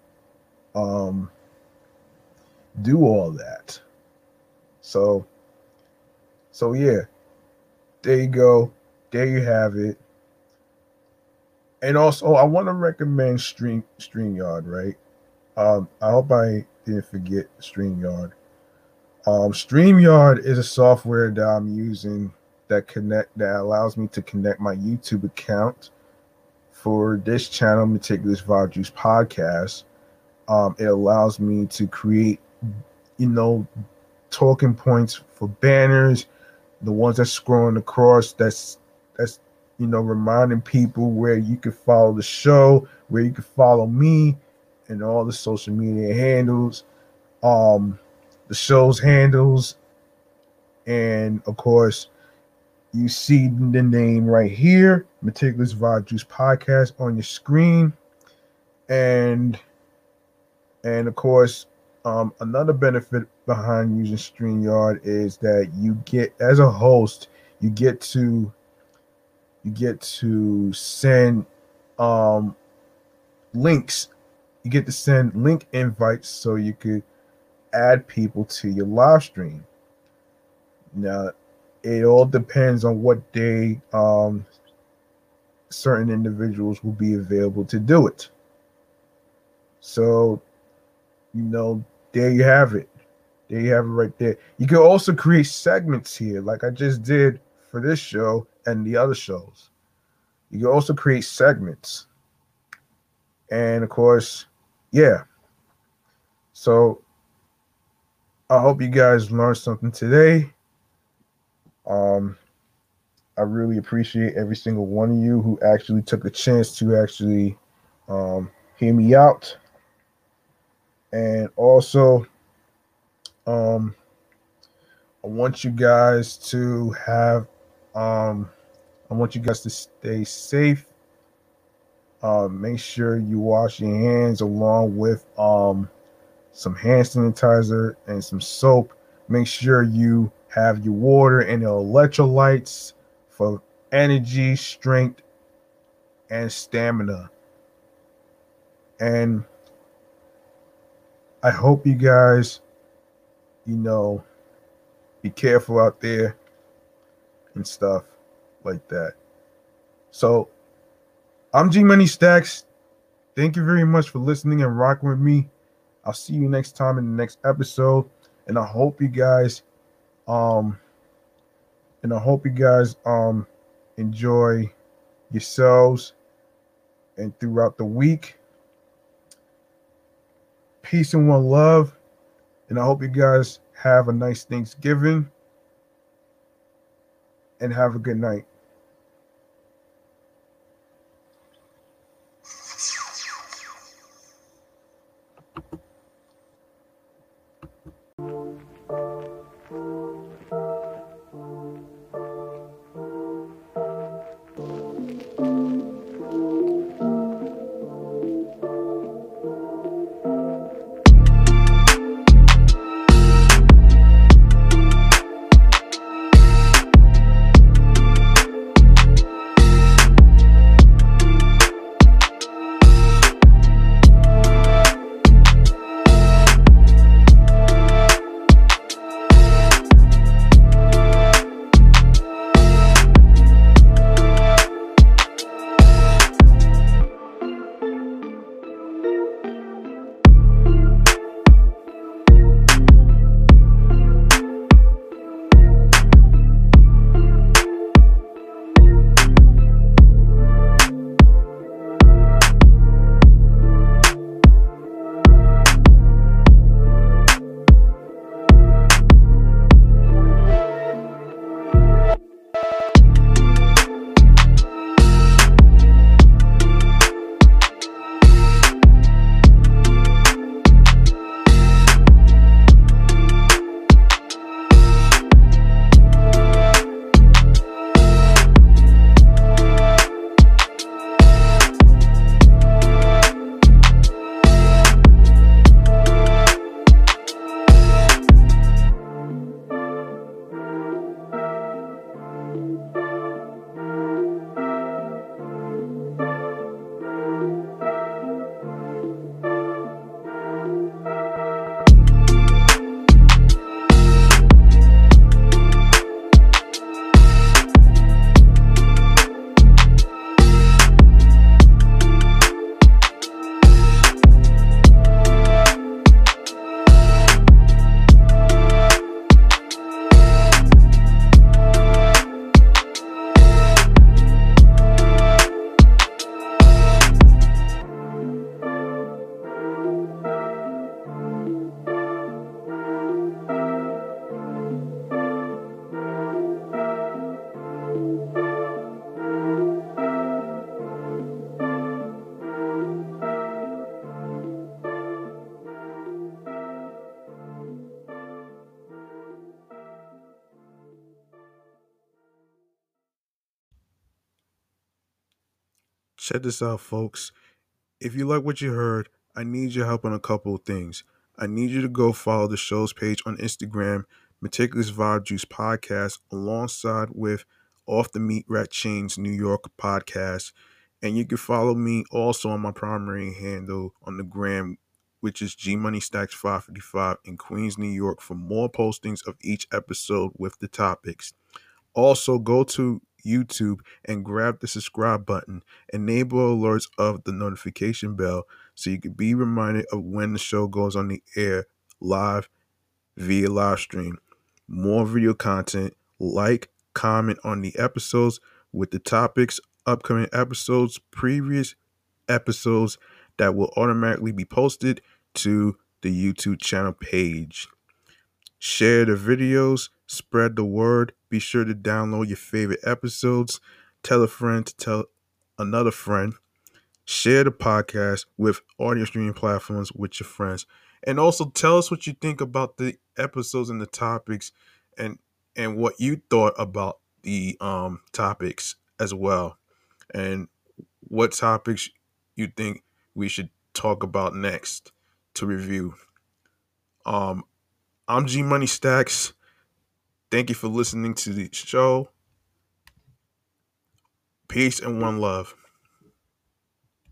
do all that. So yeah, there you go. There you have it. And also, I want to recommend StreamYard, right? I hope I didn't forget StreamYard. StreamYard is a software that I'm using that allows me to connect my YouTube account for this channel, Meticulous Vibe Juice Podcast. It allows me to create, talking points for banners, the ones that's scrolling across. That's reminding people where you can follow the show, where you can follow me, and all the social media handles, the show's handles, and of course, you see the name right here, Meticulous Vibe Juice Podcast, on your screen, and of course, another benefit behind using StreamYard is that you get, as a host, you get to send links. You get to send link invites so you could add people to your live stream. Now, it all depends on what day certain individuals will be available to do it. So, there you have it. There you have it right there. You can also create segments here, like I just did for this show and the other shows. You can also create segments. And of course, yeah. So I hope you guys learned something today. I really appreciate every single one of you who actually took a chance to actually hear me out. And also, I want you guys to have, I want you guys to stay safe. Make sure you wash your hands along with some hand sanitizer and some soap. Make sure you have your water and your electrolytes for energy, strength, and stamina. And I hope you guys, be careful out there and stuff like that. So I'm G Money Stacks. Thank you very much for listening and rocking with me. I'll see you next time in the next episode. And I hope you guys enjoy yourselves and throughout the week. Peace and one love. And I hope you guys have a nice Thanksgiving and have a good night. Check this out, folks. If you like what you heard, I need your help on a couple of things. I need you to go follow the show's page on Instagram, Meticulous Vibe Juice Podcast, alongside with Off the Meat Rat Chains New York podcast. And you can follow me also on my primary handle on the gram, which is G Money Stacks 555 in Queens, New York, for more postings of each episode with the topics. Also, go to YouTube and grab the subscribe button. Enable alerts of the notification bell so you can be reminded of when the show goes on the air live via live stream. More video content, like, comment on the episodes with the topics, upcoming episodes, previous episodes that will automatically be posted to the YouTube channel page. Share the videos, spread the word. Be sure to download your favorite episodes. Tell a friend to tell another friend. Share the podcast with audio streaming platforms with your friends. And also tell us what you think about the episodes and the topics and what you thought about the topics as well. And what topics you think we should talk about next to review. I'm G Money Stacks. Thank you for listening to the show. Peace and one love.